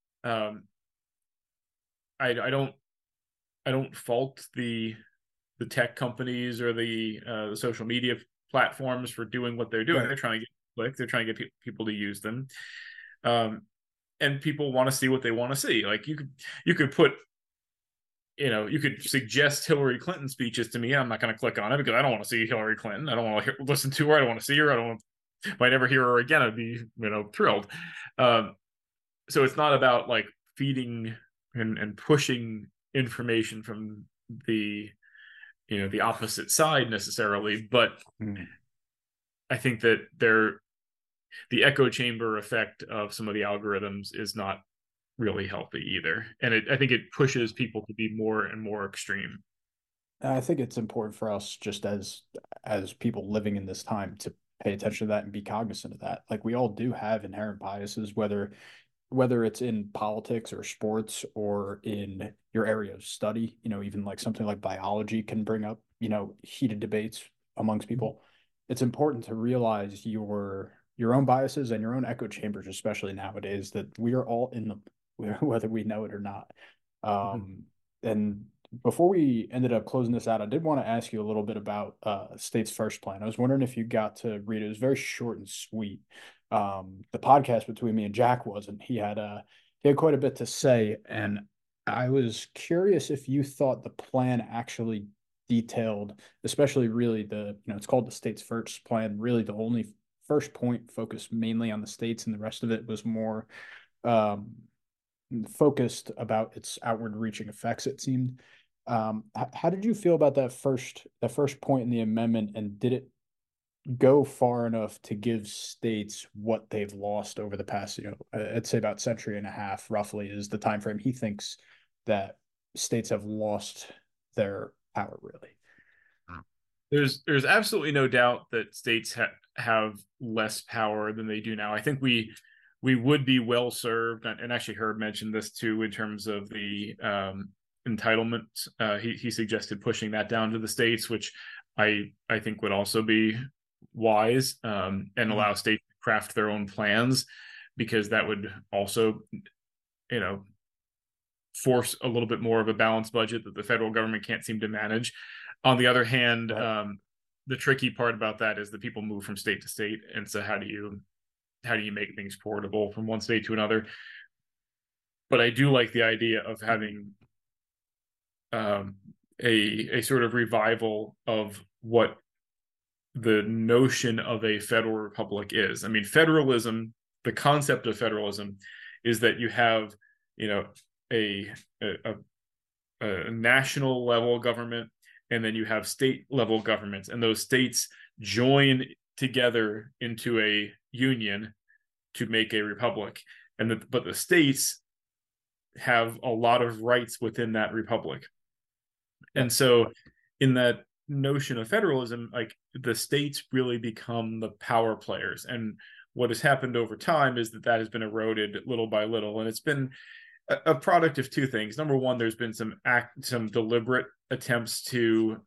I don't fault the tech companies or the social media platforms for doing what they're doing. They're trying to get click. They're trying to get people to use them, and people want to see what they want to see. Like, you could put, you could suggest Hillary Clinton speeches to me. I'm not going to click on it, because I don't want to see Hillary Clinton. I don't want to listen to her. I don't want to see her. I don't want. If I never hear her again, I'd be thrilled. So it's not about like feeding and pushing information from the the opposite side necessarily, but I think that the echo chamber effect of some of the algorithms is not really healthy either, and I think it pushes people to be more and more extreme. I think it's important for us, just as people living in this time, to pay attention to that and be cognizant of that. Like, we all do have inherent biases, whether it's in politics or sports or in your area of study. Even like something like biology can bring up heated debates amongst people. It's important to realize your own biases and your own echo chambers, especially nowadays, that we are all in them, whether we know it or not. And Before we ended up closing this out, I did want to ask you a little bit about State's First Plan. I was wondering if you got to read it. It was very short and sweet. The podcast between me and Jack wasn't. He had quite a bit to say, and I was curious if you thought the plan actually detailed, especially really it's called the State's First Plan. Really, the only first point focused mainly on the states, and the rest of it was more um, focused about its outward reaching effects, it seemed. How did you feel about that first point in the amendment, and did it go far enough to give states what they've lost over the past, I'd say about century and a half, roughly, is the time frame he thinks that states have lost their power, really? There's absolutely no doubt that states have less power than they do now. I think we would be well served, and actually Herb mentioned this too in terms of the entitlements. He suggested pushing that down to the states, which I think would also be wise, and Mhm. allow states to craft their own plans, because that would also, you know, force a little bit more of a balanced budget that the federal government can't seem to manage. On the other hand, Right. the tricky part about that is that people move from state to state, and so how do you make things portable from one state to another? But I do like the idea of having um, a sort of revival of what the notion of a federal republic is. I mean, federalism, the concept of federalism, is that you have, you know, a a, a national level government, and then you have state level governments, and those states join together into a union to make a republic. But the states have a lot of rights within that republic. And Right. so in that notion of federalism, like, the states really become the power players. And what has happened over time is that has been eroded little by little, and it's been a product of two things. Number one, there's been some deliberate attempts to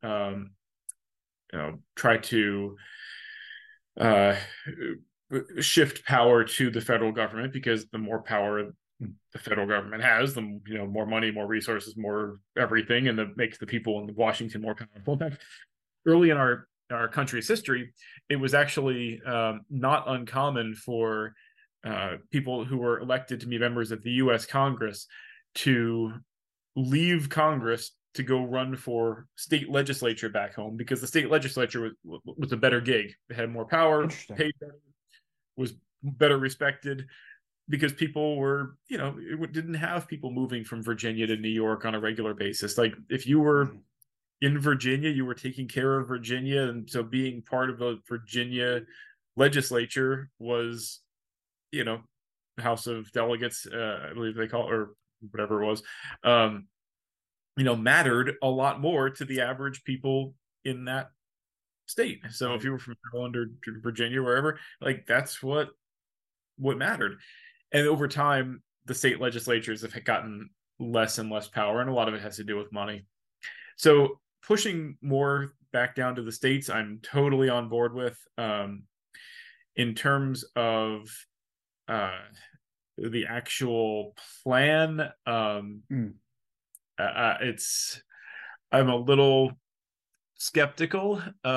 try to uh, shift power to the federal government, because the more power the federal government has, the more money, more resources, more everything, and that makes the people in Washington more powerful. In fact, early in our country's history, it was actually not uncommon for people who were elected to be members of the U.S. Congress to leave Congress to go run for state legislature back home, because the state legislature was a better gig. They had more power, Interesting. paid better, was better respected, because people were, it didn't have people moving from Virginia to New York on a regular basis. Like, if you were Mhm. in Virginia, you were taking care of Virginia. And so being part of the Virginia legislature was, you know, House of Delegates, I believe they call it, or whatever it was, um, mattered a lot more to the average people in that state. So if Right. you were from Maryland or Virginia, wherever, like, that's what mattered. And over time, the state legislatures have gotten less and less power, and a lot of it has to do with money. So pushing more back down to the states, I'm totally on board with. In terms of uh, the actual plan, Mm. it's I'm a little skeptical.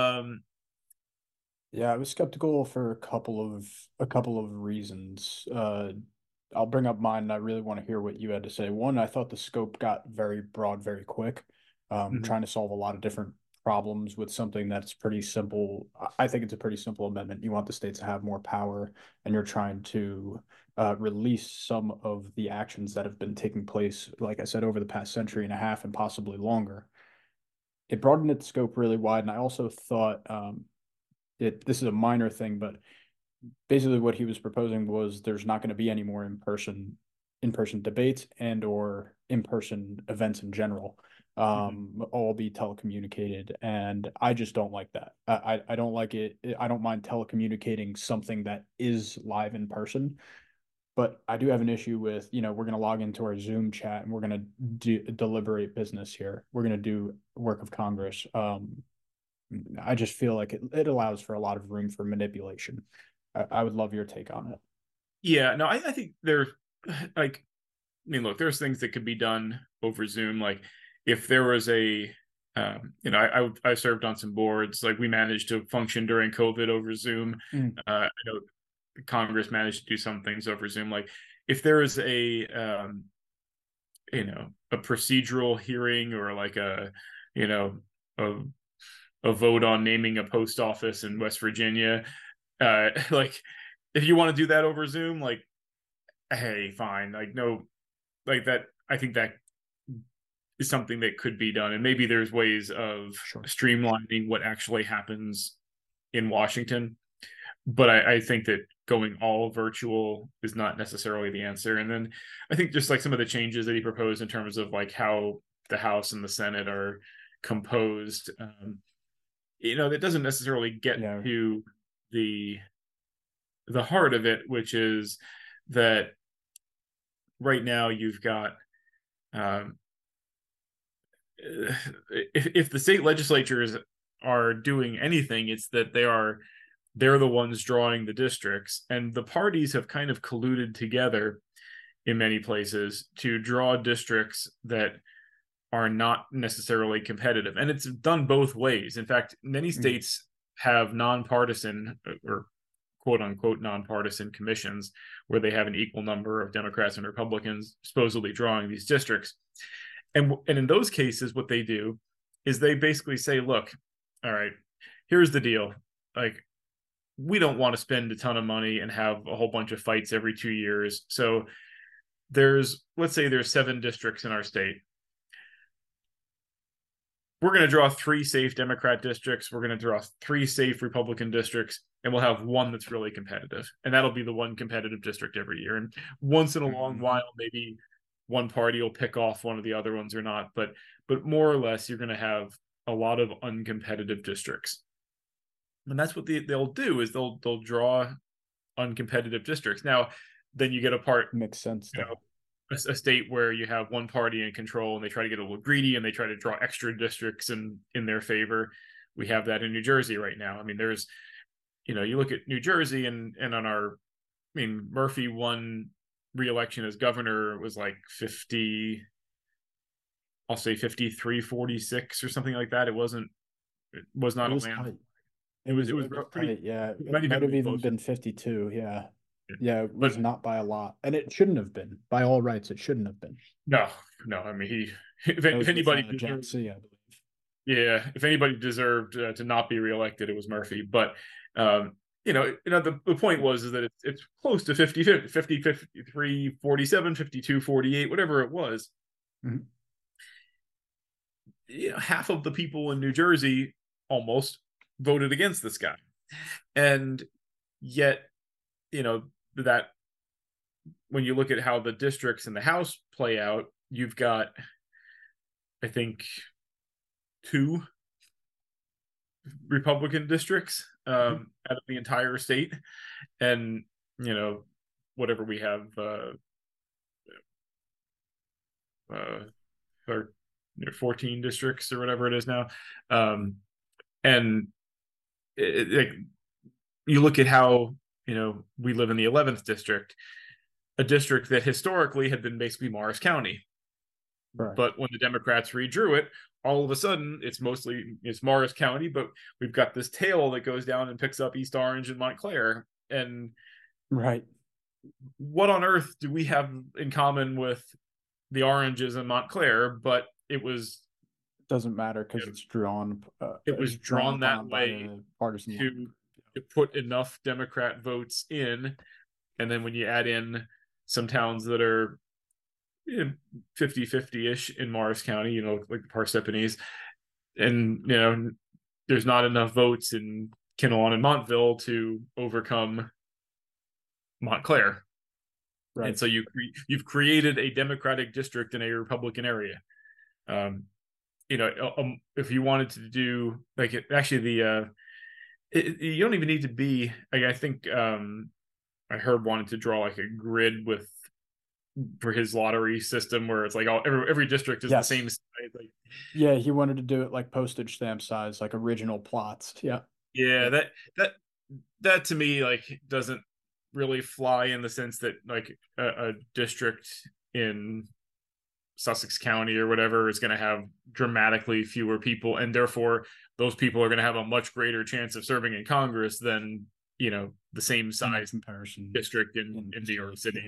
Yeah, I was skeptical for a couple of reasons. I'll bring up mine, and I really want to hear what you had to say. One, I thought the scope got very broad very quick, Mhm. trying to solve a lot of different problems with something that's pretty simple. I think it's a pretty simple amendment. You want the states to have more power, and you're trying to release some of the actions that have been taking place, like I said, over the past century and a half and possibly longer. It broadened its scope really wide, and I also thought this is a minor thing, but basically what he was proposing was there's not going to be any more in person debates and or in-person events in general. Mhm. All be telecommunicated, and I just don't like that. I don't like it. I don't mind telecommunicating something that is live in person, but I do have an issue with, we're going to log into our Zoom chat and we're going to deliberate business here. We're going to do work of Congress. I just feel like it allows for a lot of room for manipulation. I would love your take on it. Yeah, no, I think there, like, I mean, look, there's things that could be done over Zoom. Like, if there was a I served on some boards. Like, we managed to function during COVID over Zoom. Mm. I know Congress managed to do some things over Zoom. Like, if there is a procedural hearing, or like you know a a vote on naming a post office in West Virginia, like, if you want to do that over Zoom, like, hey, fine. Like, no, like that. I think that is something that could be done, and maybe there's ways of Sure. streamlining what actually happens in Washington. But I think that going all virtual is not necessarily the answer. And then I think just like some of the changes that he proposed in terms of like how the House and the Senate are composed, that doesn't necessarily get Yeah. to the the heart of it, which is that right now you've got, um, if the state legislatures are doing anything, it's that they're the ones drawing the districts, and the parties have kind of colluded together in many places to draw districts that are not necessarily competitive. And it's done both ways. In fact, many Mm. states have nonpartisan, or quote unquote nonpartisan commissions, where they have an equal number of Democrats and Republicans supposedly drawing these districts. And in those cases, what they do is they basically say, look, all right, here's the deal. Like, we don't want to spend a ton of money and have a whole bunch of fights every 2 years. So let's say there's 7 districts in our state. We're going to draw 3 safe Democrat districts. We're going to draw 3 safe Republican districts, and we'll have one that's really competitive. And that'll be the one competitive district every year. And once in a long while, maybe one party will pick off one of the other ones or not. But more or less, you're going to have a lot of uncompetitive districts. And that's what they'll do, is they'll draw uncompetitive districts. Now, then you get a part, Makes sense you know, though. a state where you have one party in control and they try to get a little greedy and they try to draw extra districts in their favor. We have that in New Jersey right now. I mean, you look at New Jersey, and Murphy won re-election as governor. It was like 50, I'll say 53-46 or something like that. It was not It a was land. tight. It was Pretty, tight. Yeah. it It might might even have be even closer. been 52. Yeah. Yeah. It was But not by a lot. And it shouldn't have been. By all rights, it shouldn't have been. no, no. I mean, That if was with anybody John deserved, C., I believe. yeah, if anybody deserved to not be reelected, it was Murphy. But the point was is that it's close to 50, 50, 53, 47, 52, 48, whatever it was. Mhm. Half of the people in New Jersey almost voted against this guy. And yet, that when you look at how the districts in the House play out, you've got, I think, 2 Republican districts Mhm. out of the entire state, and whatever we have, uh, or 14 districts or whatever it is now, and like, you look at how we live in the 11th district, a district that historically had been basically Morris County. Correct. But when the Democrats redrew it, all of a sudden it's Morris County, but we've got this tail that goes down and picks up East Orange and Montclair. And Right. what on earth do we have in common with the Oranges and Montclair? But Doesn't matter because it it's was drawn drawn that upon by way the partisan line. to put enough Democrat votes in. And then when you add in some towns that are 50-50-ish in Morris County, like the Parsippanies, and there's not enough votes in Kinnelon and Montville to overcome Montclair. And Right. so you've created a Democratic district in a Republican area. If you wanted to do like you don't even need to be. Like, I think I heard wanted to draw like a grid for his lottery system, where it's like every district is the same Yes. size. Like, Yeah, he wanted to do it like postage stamp size, like original plots. Yeah. yeah, Yeah. that that to me, like, doesn't really fly, in the sense that, like, a district in Sussex County or whatever is going to have dramatically fewer people, and therefore those people are going to have a much greater chance of serving in Congress than the same size comparison district in New York City.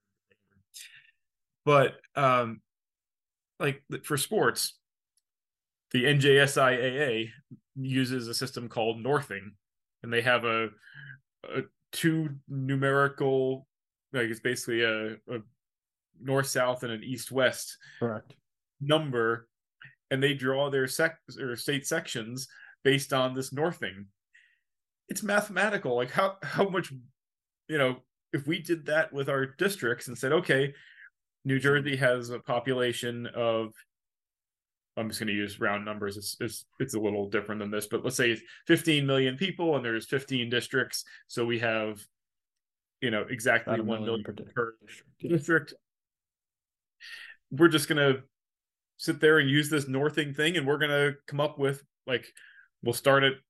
But like for sports, the NJSIAA uses a system called Northing, and they have a two numerical, like it's basically a north south and an east west correct number, and they draw their state sections based on this Northing. It's mathematical. Like how much, if we did that with our districts and said, okay, New Jersey has a population of, I'm just going to use round numbers. It's a little different than this, but let's say 15 million people, and there's 15 districts. So we have, exactly 1 million per district. We're just going to sit there and use this Northing thing, and we're going to come up with, like, we'll start it,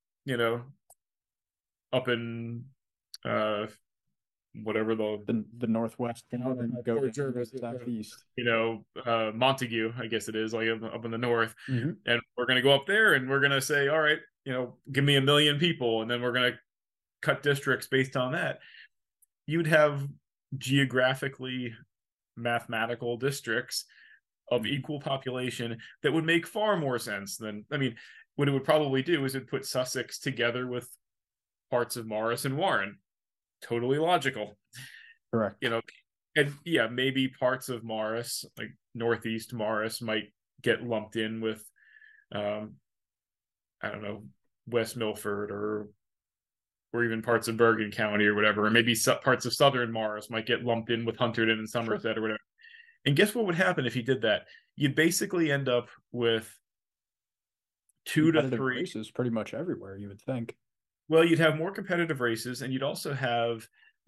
up in whatever the northwest and go to southeast. Montague, I guess it is, like up in the north. Mm-hmm. And we're going to go up there and we're going to say, all right, give me 1 million people, and then we're going to cut districts based on that. You'd have geographically mathematical districts of equal population that would make far more sense than, what it would probably do is it put Sussex together with parts of Morris and Warren. Totally logical. Correct. And yeah, maybe parts of Morris, like Northeast Morris, might get lumped in with, I don't know, West Milford or even parts of Bergen County or whatever, or maybe parts of Southern Morris might get lumped in with Hunterdon and Somerset or whatever. And guess what would happen if you did that? You'd basically end up with 2 to 3 races pretty much everywhere, you would think. Well, you'd have more competitive races, and you'd also have,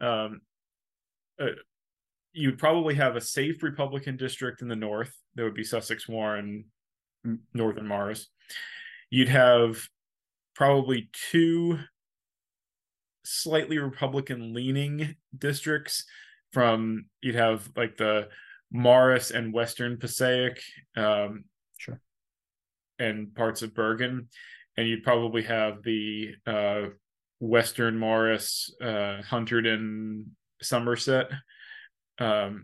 you'd probably have a safe Republican district in the north. That would be Sussex, Warren, Northern Morris. You'd have probably 2 slightly Republican-leaning districts you'd have like the Morris and Western Passaic, sure, and parts of Bergen. And you'd probably have the Western Morris, Hunterdon, Somerset. That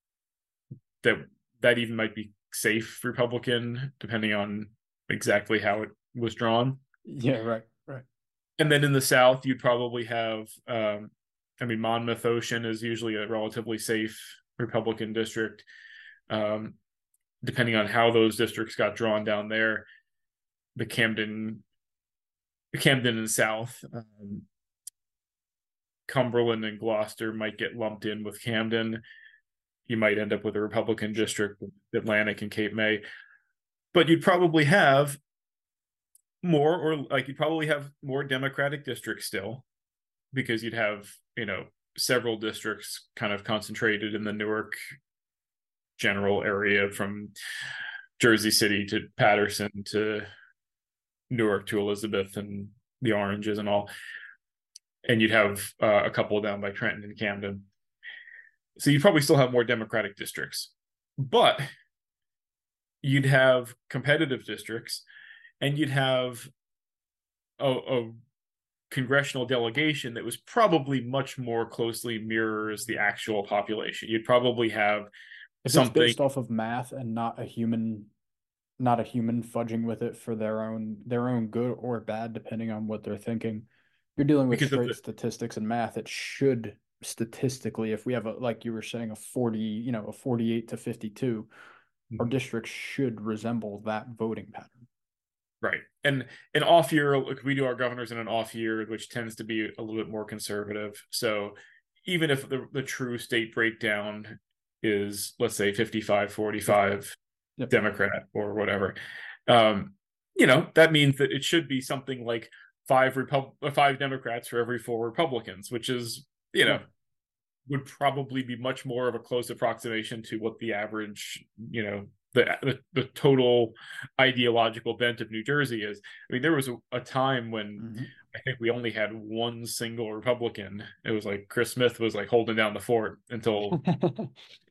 even might be safe Republican, depending on exactly how it was drawn. Yeah, right. And then in the South, you'd probably have, Monmouth Ocean is usually a relatively safe Republican district. Depending on how those districts got drawn down there. The Camden and South, Cumberland and Gloucester might get lumped in with Camden. You might end up with a Republican district with Atlantic and Cape May, but you'd probably have more Democratic districts still, because you'd have several districts kind of concentrated in the Newark general area, from Jersey City to Patterson to Newark to Elizabeth and the Oranges and all. And you'd have a couple down by Trenton and Camden. So you probably still have more Democratic districts, but you'd have competitive districts, and you'd have a congressional delegation that was probably much more closely mirrors the actual population. You'd probably have something based off of math and not a human fudging with it for their own good or bad, depending on what they're thinking. You're dealing with straight statistics and math. It should statistically, if we have like you were saying, a 48 to 52, our district should resemble that voting pattern. Right. And an off year, like we do our governors in an off year, which tends to be a little bit more conservative. So even if the true state breakdown is, let's say, 55-45 Democrat or whatever, that means that it should be something like 5 Democrats for every 4 Republicans, which is, would probably be much more of a close approximation to what the average, the total ideological bent of New Jersey is. There was a time when I think we only had one single Republican. It was like Chris Smith was like holding down the fort until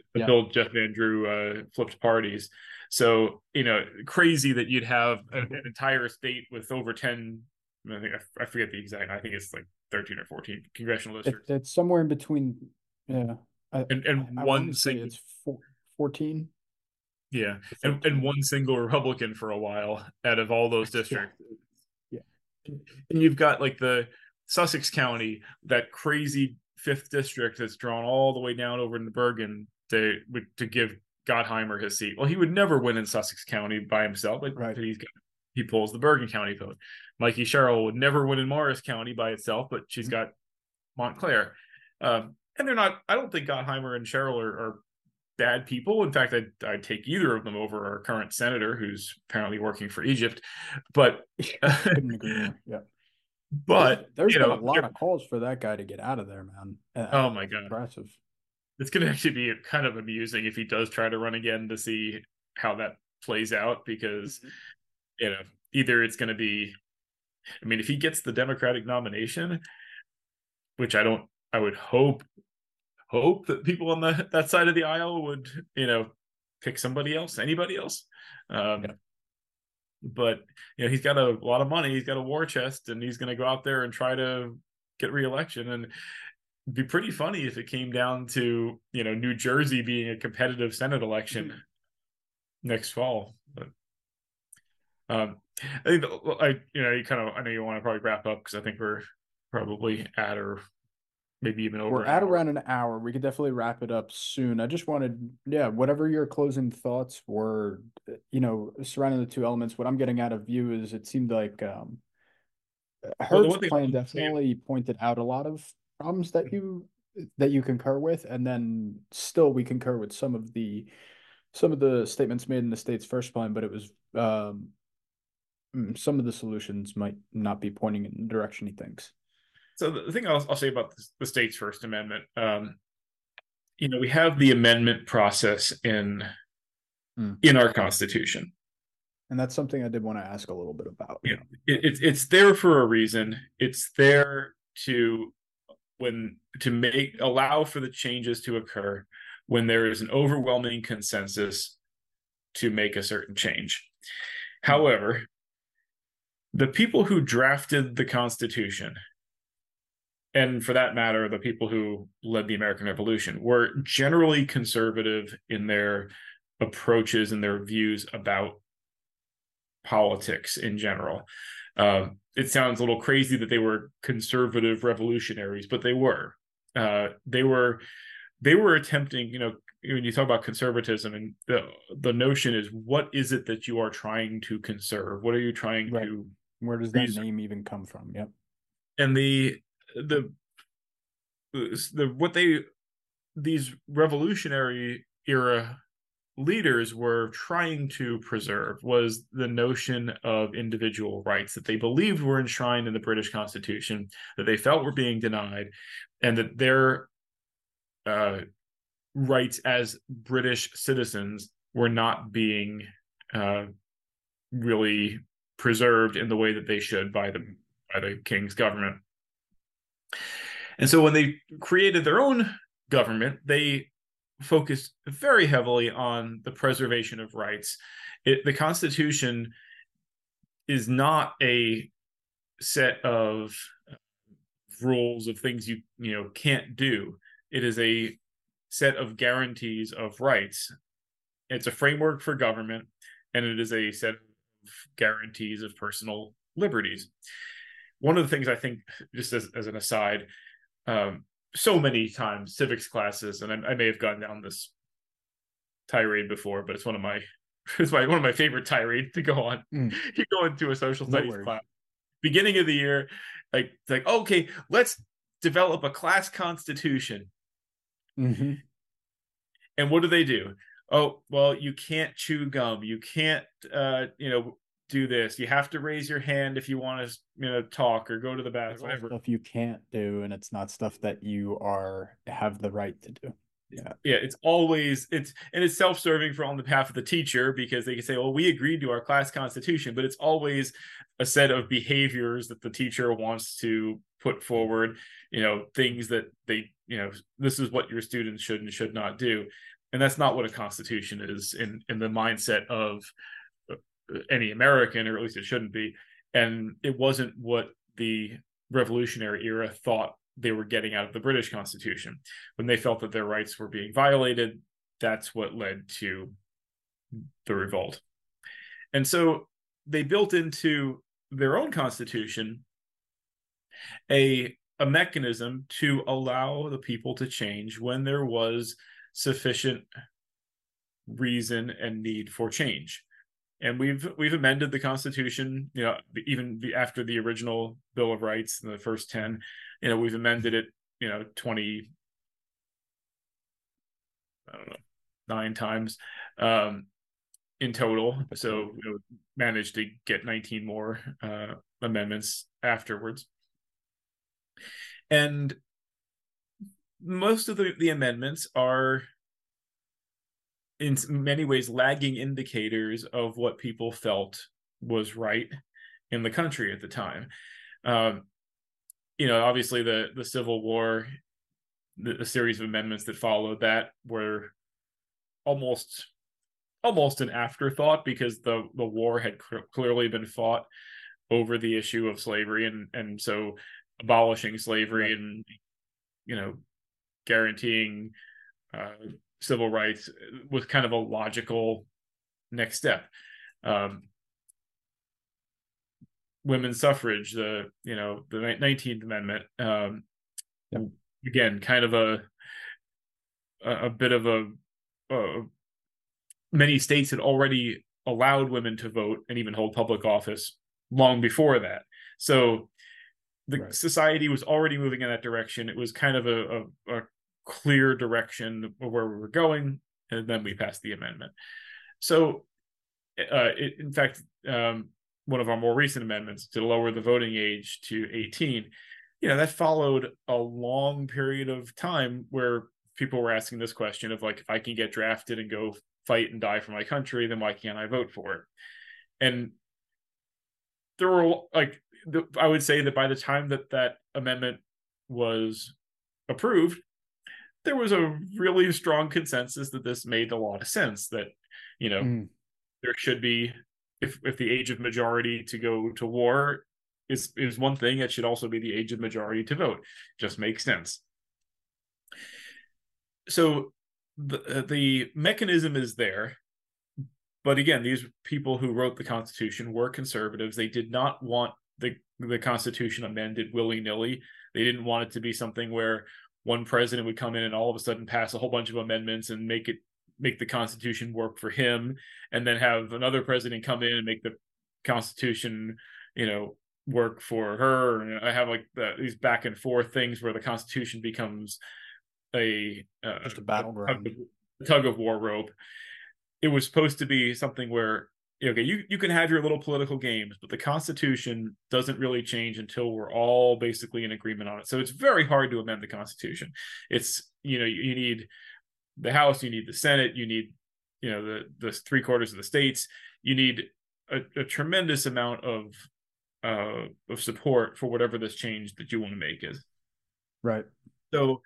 Yeah. until Jeff Van Drew flipped parties. So, crazy that you'd have an entire state with over 10, I think I forget the exact, I think it's like 13 or 14 congressional districts, It's somewhere in between. Yeah. I, and I want to one say single, it's 14 yeah, or and 13. one single Republican for a while out of all those Yeah. districts. Yeah. And you've got like the Sussex County, that crazy fifth district that's drawn all the way down over into Bergen to give Gottheimer his seat. Well, he would never win in Sussex County by himself, but Right. he pulls the Bergen County vote. Mikey Sherrill would never win in Morris County by itself, but she's got Montclair. And they're not, I don't think Gottheimer and Sherrill are bad people. In fact, I'd take either of them over our current senator, who's apparently working for Egypt. But Couldn't agree more. Yeah. but There's been a lot of calls for that guy to get out of there, man. oh my That's god, impressive. it's going to actually be kind of amusing if he does try to run again to see how that plays out, because you know either it's going to be, I mean, if he gets the Democratic nomination, which I would hope that people on that side of the aisle would pick somebody else, anybody else. Yeah. But he's got a lot of money, he's got a war chest, and he's going to go out there and try to get reelection. And it'd be pretty funny if it came down to New Jersey being a competitive Senate election next fall. But I think I know you want to probably wrap up, because I think we're probably at, or maybe even over We're an at hour. around an hour. We could definitely wrap it up soon. I just wanted, yeah, whatever your closing thoughts were, surrounding the two elements. What I'm getting out of you is it seemed like Well, the Herb's one thing plan I'll say, definitely pointed out a lot of problems that you concur with, and then still we concur with some of the statements made in the state's first plan, but it was some of the solutions might not be pointing in the direction he thinks. so the thing I'll say about the state's First Amendment, we have the amendment process Mm. in our Constitution. And that's something I did want to ask a little bit about. Yeah. It's there for a reason. It's there to allow for the changes to occur when there is an overwhelming consensus to make a certain change. Mm. However, the people who drafted the Constitution, and for that matter, the people who led the American Revolution, were generally conservative in their approaches and their views about politics in general. It sounds a little crazy that they were conservative revolutionaries, but they were. They were attempting, when you talk about conservatism, and the notion is, what is it that you are trying to conserve? What are you trying Right. to Where does that name even come from? Yep. And these revolutionary era leaders were trying to preserve was the notion of individual rights that they believed were enshrined in the British Constitution, that they felt were being denied, and that their rights as British citizens were not being really preserved in the way that they should by the king's government. And so when they created their own government, they focused very heavily on the preservation of rights. The Constitution is not a set of rules of things you can't do. It is a set of guarantees of rights. It's a framework for government, and it is a set of guarantees of personal liberties. One of the things I think, just as an aside, so many times civics classes, and I may have gone down this tirade before, but it's one of my favorite tirades to go on. Mm. You go into a social No studies worries. class, beginning of the year, it's like, okay, let's develop a class constitution. Mm-hmm. And what do? Oh, well, you can't chew gum. You can't, do this. You have to raise your hand if you want to, talk or go to the bathroom, whatever. Stuff you can't do, and it's not stuff that you have the right to do. Yeah. Yeah, it's self-serving on the behalf of the teacher, because they can say, well, we agreed to our class constitution, but it's always a set of behaviors that the teacher wants to put forward, things that they, this is what your students should and should not do. And that's not what a constitution is in the mindset of any American, or at least it shouldn't be. And it wasn't what the Revolutionary era thought they were getting out of the British Constitution. When they felt that their rights were being violated, that's what led to the revolt. And so they built into their own constitution a mechanism to allow the people to change when there was sufficient reason and need for change. And we've amended the Constitution, even after the original Bill of Rights, the first 10, we've amended it, 20, I don't know, 9 times in total. So managed to get 19 more amendments afterwards. And most of the amendments are in many ways lagging indicators of what people felt was right in the country at the time. Obviously the Civil War, the series of amendments that followed that were almost an afterthought, because the war had clearly been fought over the issue of slavery, and so abolishing slavery and guaranteeing civil rights was kind of a logical next step. Women's suffrage, the 19th Amendment, again, kind of a bit of a many states had already allowed women to vote and even hold public office long before that. So the society was already moving in that direction. It was kind of a clear direction of where we were going, and then we passed the amendment. So, in fact, one of our more recent amendments to lower the voting age to 18, that followed a long period of time where people were asking this question of, like, if I can get drafted and go fight and die for my country, then why can't I vote for it? And there were, like, I would say that by the time that amendment was approved, there was a really strong consensus that this made a lot of sense, that there should be, if the age of majority to go to war is one thing, it should also be the age of majority to vote. Just makes sense. So the mechanism is there, but again, these people who wrote the Constitution were conservatives. They did not want the Constitution amended willy-nilly. They didn't want it to be something where one president would come in and all of a sudden pass a whole bunch of amendments and make the Constitution work for him, and then have another president come in and make the Constitution, work for her. And I have these back and forth things where the Constitution becomes just a battleground, a tug of war rope. It was supposed to be something where, okay, you can have your little political games, but the Constitution doesn't really change until we're all basically in agreement on it. So it's very hard to amend the Constitution. It's, you need the House, you need the Senate, you need, the 3/4 of the states. You need a tremendous amount of support for whatever this change that you want to make is. Right. So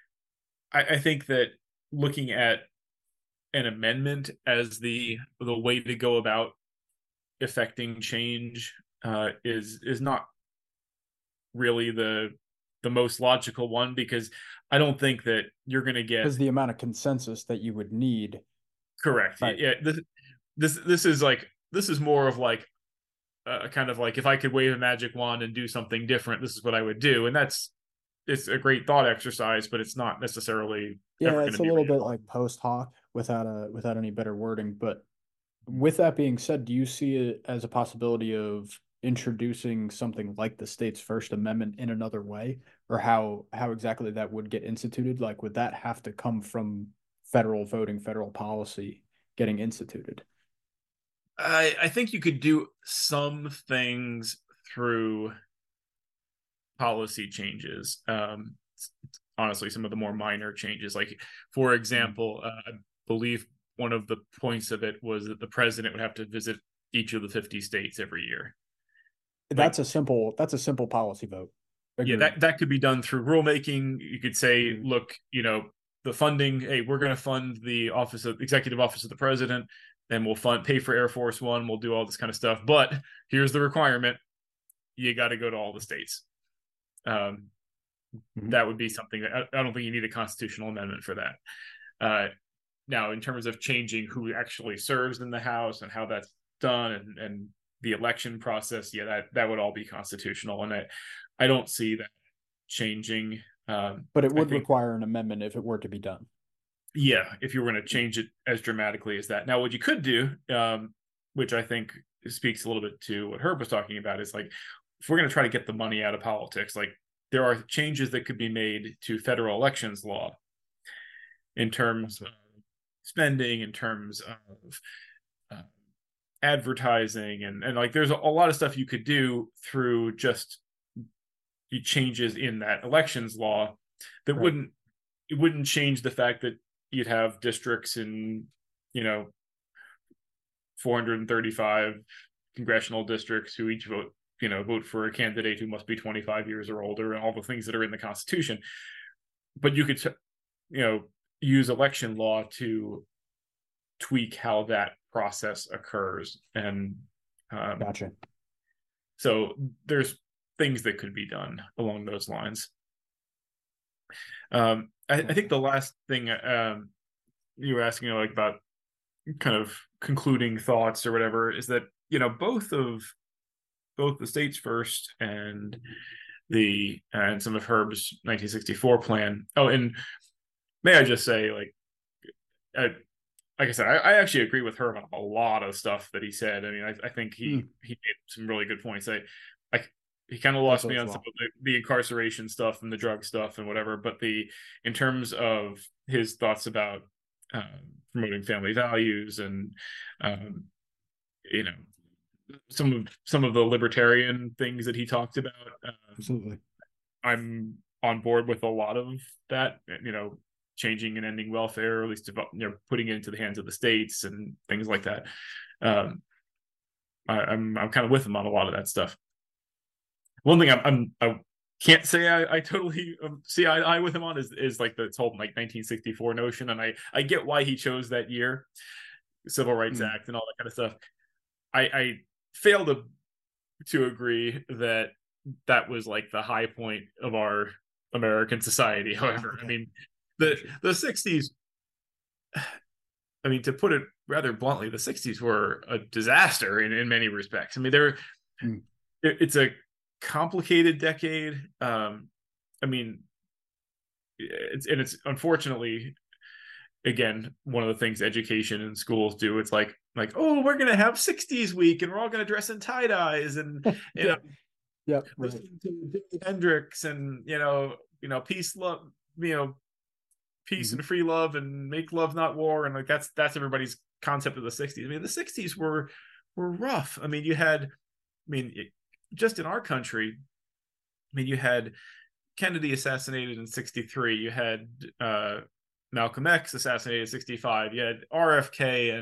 I think that looking at an amendment as the way to go about effecting change is not really the most logical one, because I don't think that you're going to get, because the amount of consensus that you would need. Correct. Right. Yeah. This is more of like kind of like, if I could wave a magic wand and do something different, this is what I would do. And it's a great thought exercise, but it's not necessarily. Yeah, it's a little bit like post hoc without any better wording. But with that being said, do you see it as a possibility of introducing something like the state's First Amendment in another way, or how exactly that would get instituted? Like, would that have to come from federal voting, federal policy getting instituted? I think you could do some things through policy changes. Honestly, some of the more minor changes, like, for example, I believe one of the points of it was that the president would have to visit each of the 50 states every year. That's a simple policy vote. Agreed. Yeah, that could be done through rulemaking. You could say, look, the the funding. Hey, we're going to fund the executive office of the president, and we'll pay for Air Force One. We'll do all this kind of stuff. But here's the requirement: you got to go to all the states. That would be something that I don't think you need a constitutional amendment for that. Now, in terms of changing who actually serves in the House and how that's done, and the election process, yeah, that would all be constitutional, and I don't see that changing. But it would require an amendment if it were to be done. Yeah, if you were going to change it as dramatically as that. Now, what you could do, which I think speaks a little bit to what Herb was talking about, is like, if we're going to try to get the money out of politics, like there are changes that could be made to federal elections law in terms of spending, in terms of advertising, and like there's a lot of stuff you could do through just changes in that elections law that wouldn't change the fact that you'd have districts in 435 congressional districts who each vote for a candidate who must be 25 years or older, and all the things that are in the Constitution. But you could use election law to tweak how that process occurs. And gotcha. So there's things that could be done along those lines. I think the last thing you were asking, like about kind of concluding thoughts or whatever, is that both the States First and some of Herb's 1964 plan. Oh, and may I just say, like I said, I actually agree with Herb on a lot of stuff that he said. I mean, I think he made some really good points. He kind of lost me on some of the incarceration stuff and the drug stuff and whatever, but in terms of his thoughts about promoting family values and some of the libertarian things that he talked about, absolutely, I'm on board with a lot of that. Changing and ending welfare, or at least putting it into the hands of the states and things like that. I'm kind of with him on a lot of that stuff. One thing I can't say I totally see eye to eye with him on is like this whole like 1964 notion, and I get why he chose that year, Civil Rights Act and all that kind of stuff. I fail to agree that was like the high point of our American society. However, I mean the 60s. I mean, to put it rather bluntly, the 60s were a disaster in many respects. I mean, it's a complicated decade. I mean, it's unfortunately, again, one of the things education and schools do. It's like, oh, we're gonna have 60s week and we're all gonna dress in tie dyes and Hendrix and peace, love, peace and free love and make love not war, and like that's everybody's concept of the 60s. I mean, the 60s were rough. I mean, just in our country, I mean, you had Kennedy assassinated in 63. You had Malcolm X assassinated in 65. You had RFK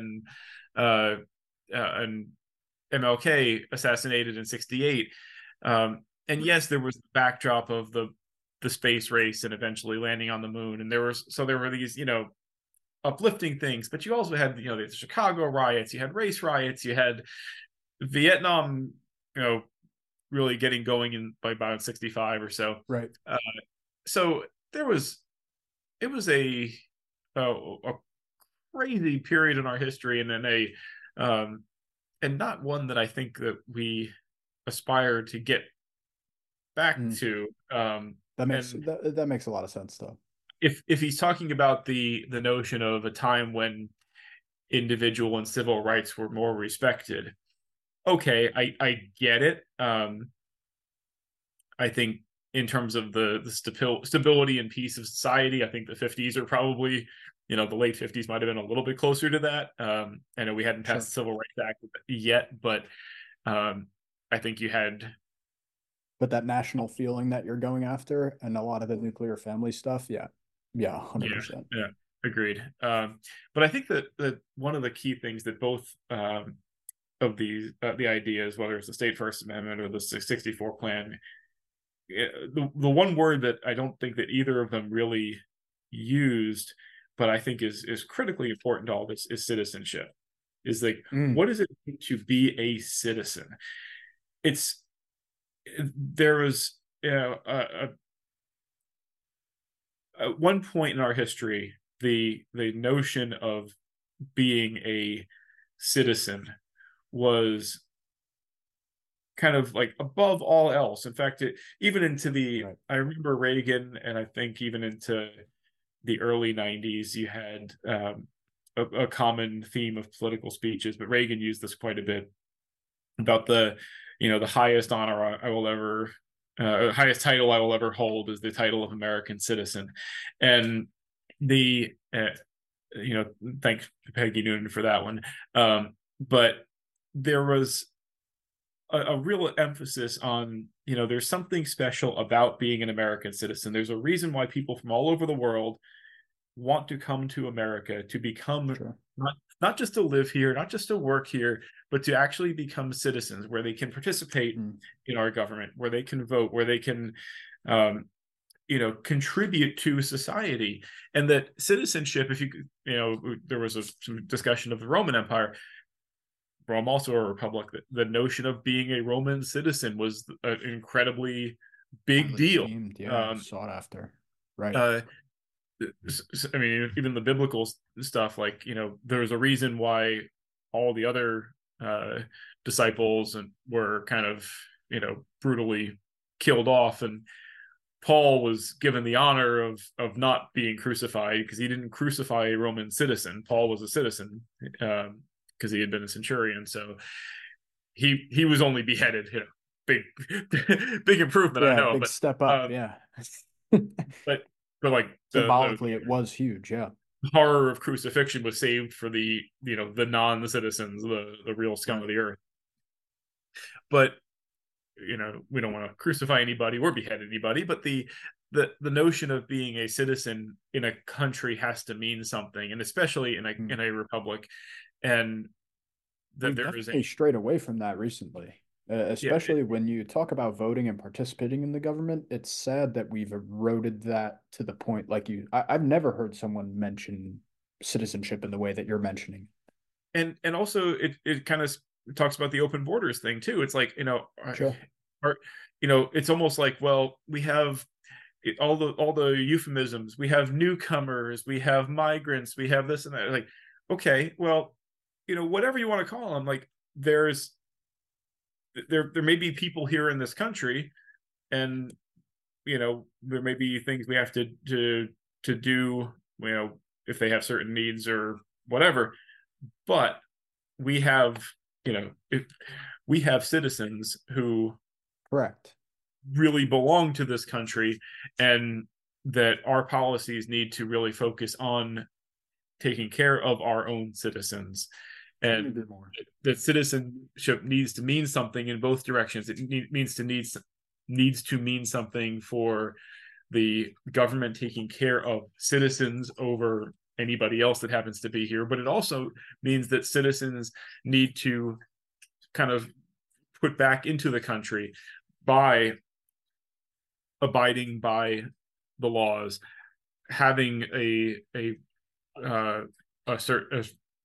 and MLK assassinated in 68. And yes, there was the backdrop of the space race and eventually landing on the moon. And there were these, uplifting things, but you also had, the Chicago riots, you had race riots, you had Vietnam, really getting going by about 65 or so. Right. So it was a crazy period in our history, and then and not one that I think that we aspire to get back to. That makes a lot of sense, though. If he's talking about the notion of a time when individual and civil rights were more respected, okay, I get it. I think in terms of the stability and peace of society, I think the 50s are probably, the late 50s might have been a little bit closer to that. I know we hadn't passed the Civil Rights Act yet, but I think you had. But that national feeling that you're going after, and a lot of the nuclear family stuff, yeah, 100%. Yeah, agreed. But I think that one of the key things that both of the ideas, whether it's the State First Amendment or the 64 plan, the one word that I don't think that either of them really used, but I think is critically important to all this is citizenship. Is like, Mm, what does it mean to be a citizen? It's there was, at one point in our history, the notion of being a citizen was kind of like above all else. In fact, even into right. I remember Reagan, and I think even into the early 90s, you had a common theme of political speeches, but Reagan used this quite a bit about the highest honor I will ever, highest title I will ever hold is the title of American citizen. And the, thanks to Peggy Noonan for that one. But there was a real emphasis on, there's something special about being an American citizen. There's a reason why people from all over the world want to come to America to become Sure. not just to live here, not just to work here, but to actually become citizens where they can participate Mm, in our government, where they can vote, where they can, contribute to society. And that citizenship, if there was some discussion of the Roman Empire. Rome also a republic. The notion of being a Roman citizen was an incredibly big highly deal. esteemed, yeah, Um, sought after. Right. uh, I mean, even the biblical stuff, like, there's a reason why all the other disciples and were kind of, brutally killed off, and Paul was given the honor of not being crucified because he didn't crucify a Roman citizen. Paul was a citizen because he had been a centurion, so he was only beheaded. Big big improvement, I Yeah, know, big step up. um, Yeah. but like Symbolically, it was huge. Yeah. the horror of crucifixion was saved for the non-citizens, the real scum Right. of the earth. But we don't want to crucify anybody or behead anybody, but the notion of being a citizen in a country has to mean something, and especially in a Mm. in a republic, and that We've there is a definitely strayed away from that recently, yeah especially when you talk about voting and participating in the government. It's sad that we've eroded that to the point, like I've never heard someone mention citizenship in the way that you're mentioning. and also it kind of talks about the open borders thing too. It's like, Sure. it's almost like, well, we have all the euphemisms. We have newcomers, we have migrants, we have this and that. Like, okay, well, whatever you want to call them, like, there may be people here in this country, and there may be things we have to do, if they have certain needs or whatever. But we have, if we have citizens who Correct. really belong to this country, and that our policies need to really focus on taking care of our own citizens, Couldn't and agree more. that citizenship needs to mean something in both directions. It needs to mean something for the government taking care of citizens over anybody else that happens to be here, but it also means that citizens need to kind of put back into the country by abiding by the laws, having uh, a certain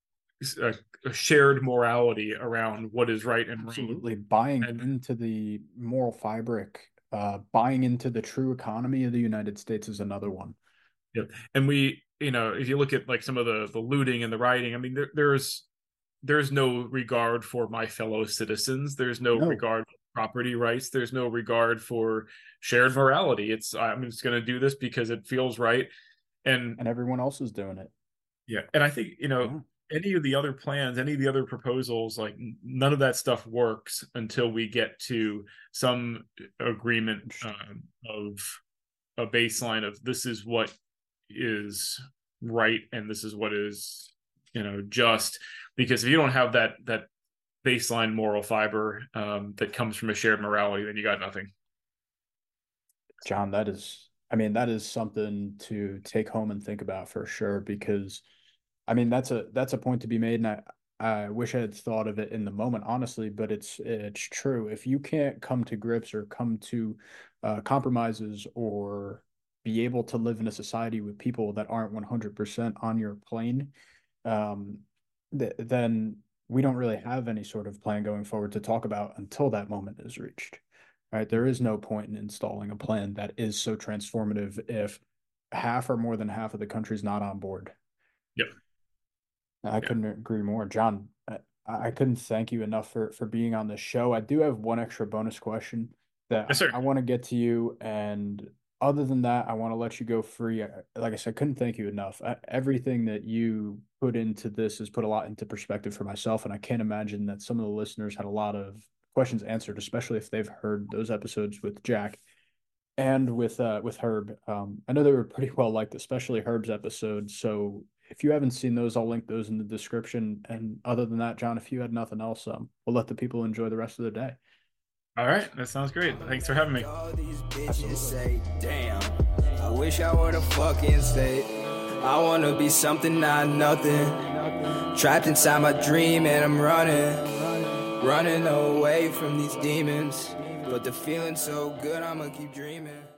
a shared morality around what is right and wrong. Absolutely. Buying And into the moral fabric, buying into the true economy of the United States is another one. yeah, and we, if you look at like some of the looting and the rioting, I mean, there's no regard for my fellow citizens. There's no No, regard for property rights. There's no regard for shared morality. I'm just going to do this because it feels right. And and everyone else is doing it. yeah, and I think, Yeah. any of the other plans, any of the other proposals, like, none of that stuff works until we get to some agreement, Interesting. of a baseline of this is what is right and this is what is, just. Because if you don't have that baseline moral fiber, that comes from a shared morality, then you got nothing. John, that is something to take home and think about for sure, because that's a point to be made, and I wish I had thought of it in the moment, honestly, but it's true. If you can't come to grips or come to compromises or be able to live in a society with people that aren't 100% on your plane, um, then we don't really have any sort of plan going forward to talk about until that moment is reached. Right? There is no point in installing a plan that is so transformative if half or more than half of the country's not on board. Yep. I Yeah. couldn't agree more, John. I couldn't thank you enough for being on this show. I do have one extra bonus question Yes, that sir. I want to get to you, and other than that, I want to let you go free. Like I said, couldn't thank you enough. Everything that you put into this has put a lot into perspective for myself, and I can't imagine that some of the listeners had a lot of questions answered, especially if they've heard those episodes with Jack and with Herb. I know they were pretty well liked, especially Herb's episode. So if you haven't seen those, I'll link those in the description. And other than that, John, if you had nothing else, we'll let the people enjoy the rest of the day. All right, that sounds great. Thanks for having me. All these bitches say, damn, I wish I were the fucking state. I wanna be something, not nothing. Trapped inside my dream and I'm running away from these demons. But the feeling's so good, I'ma keep dreaming.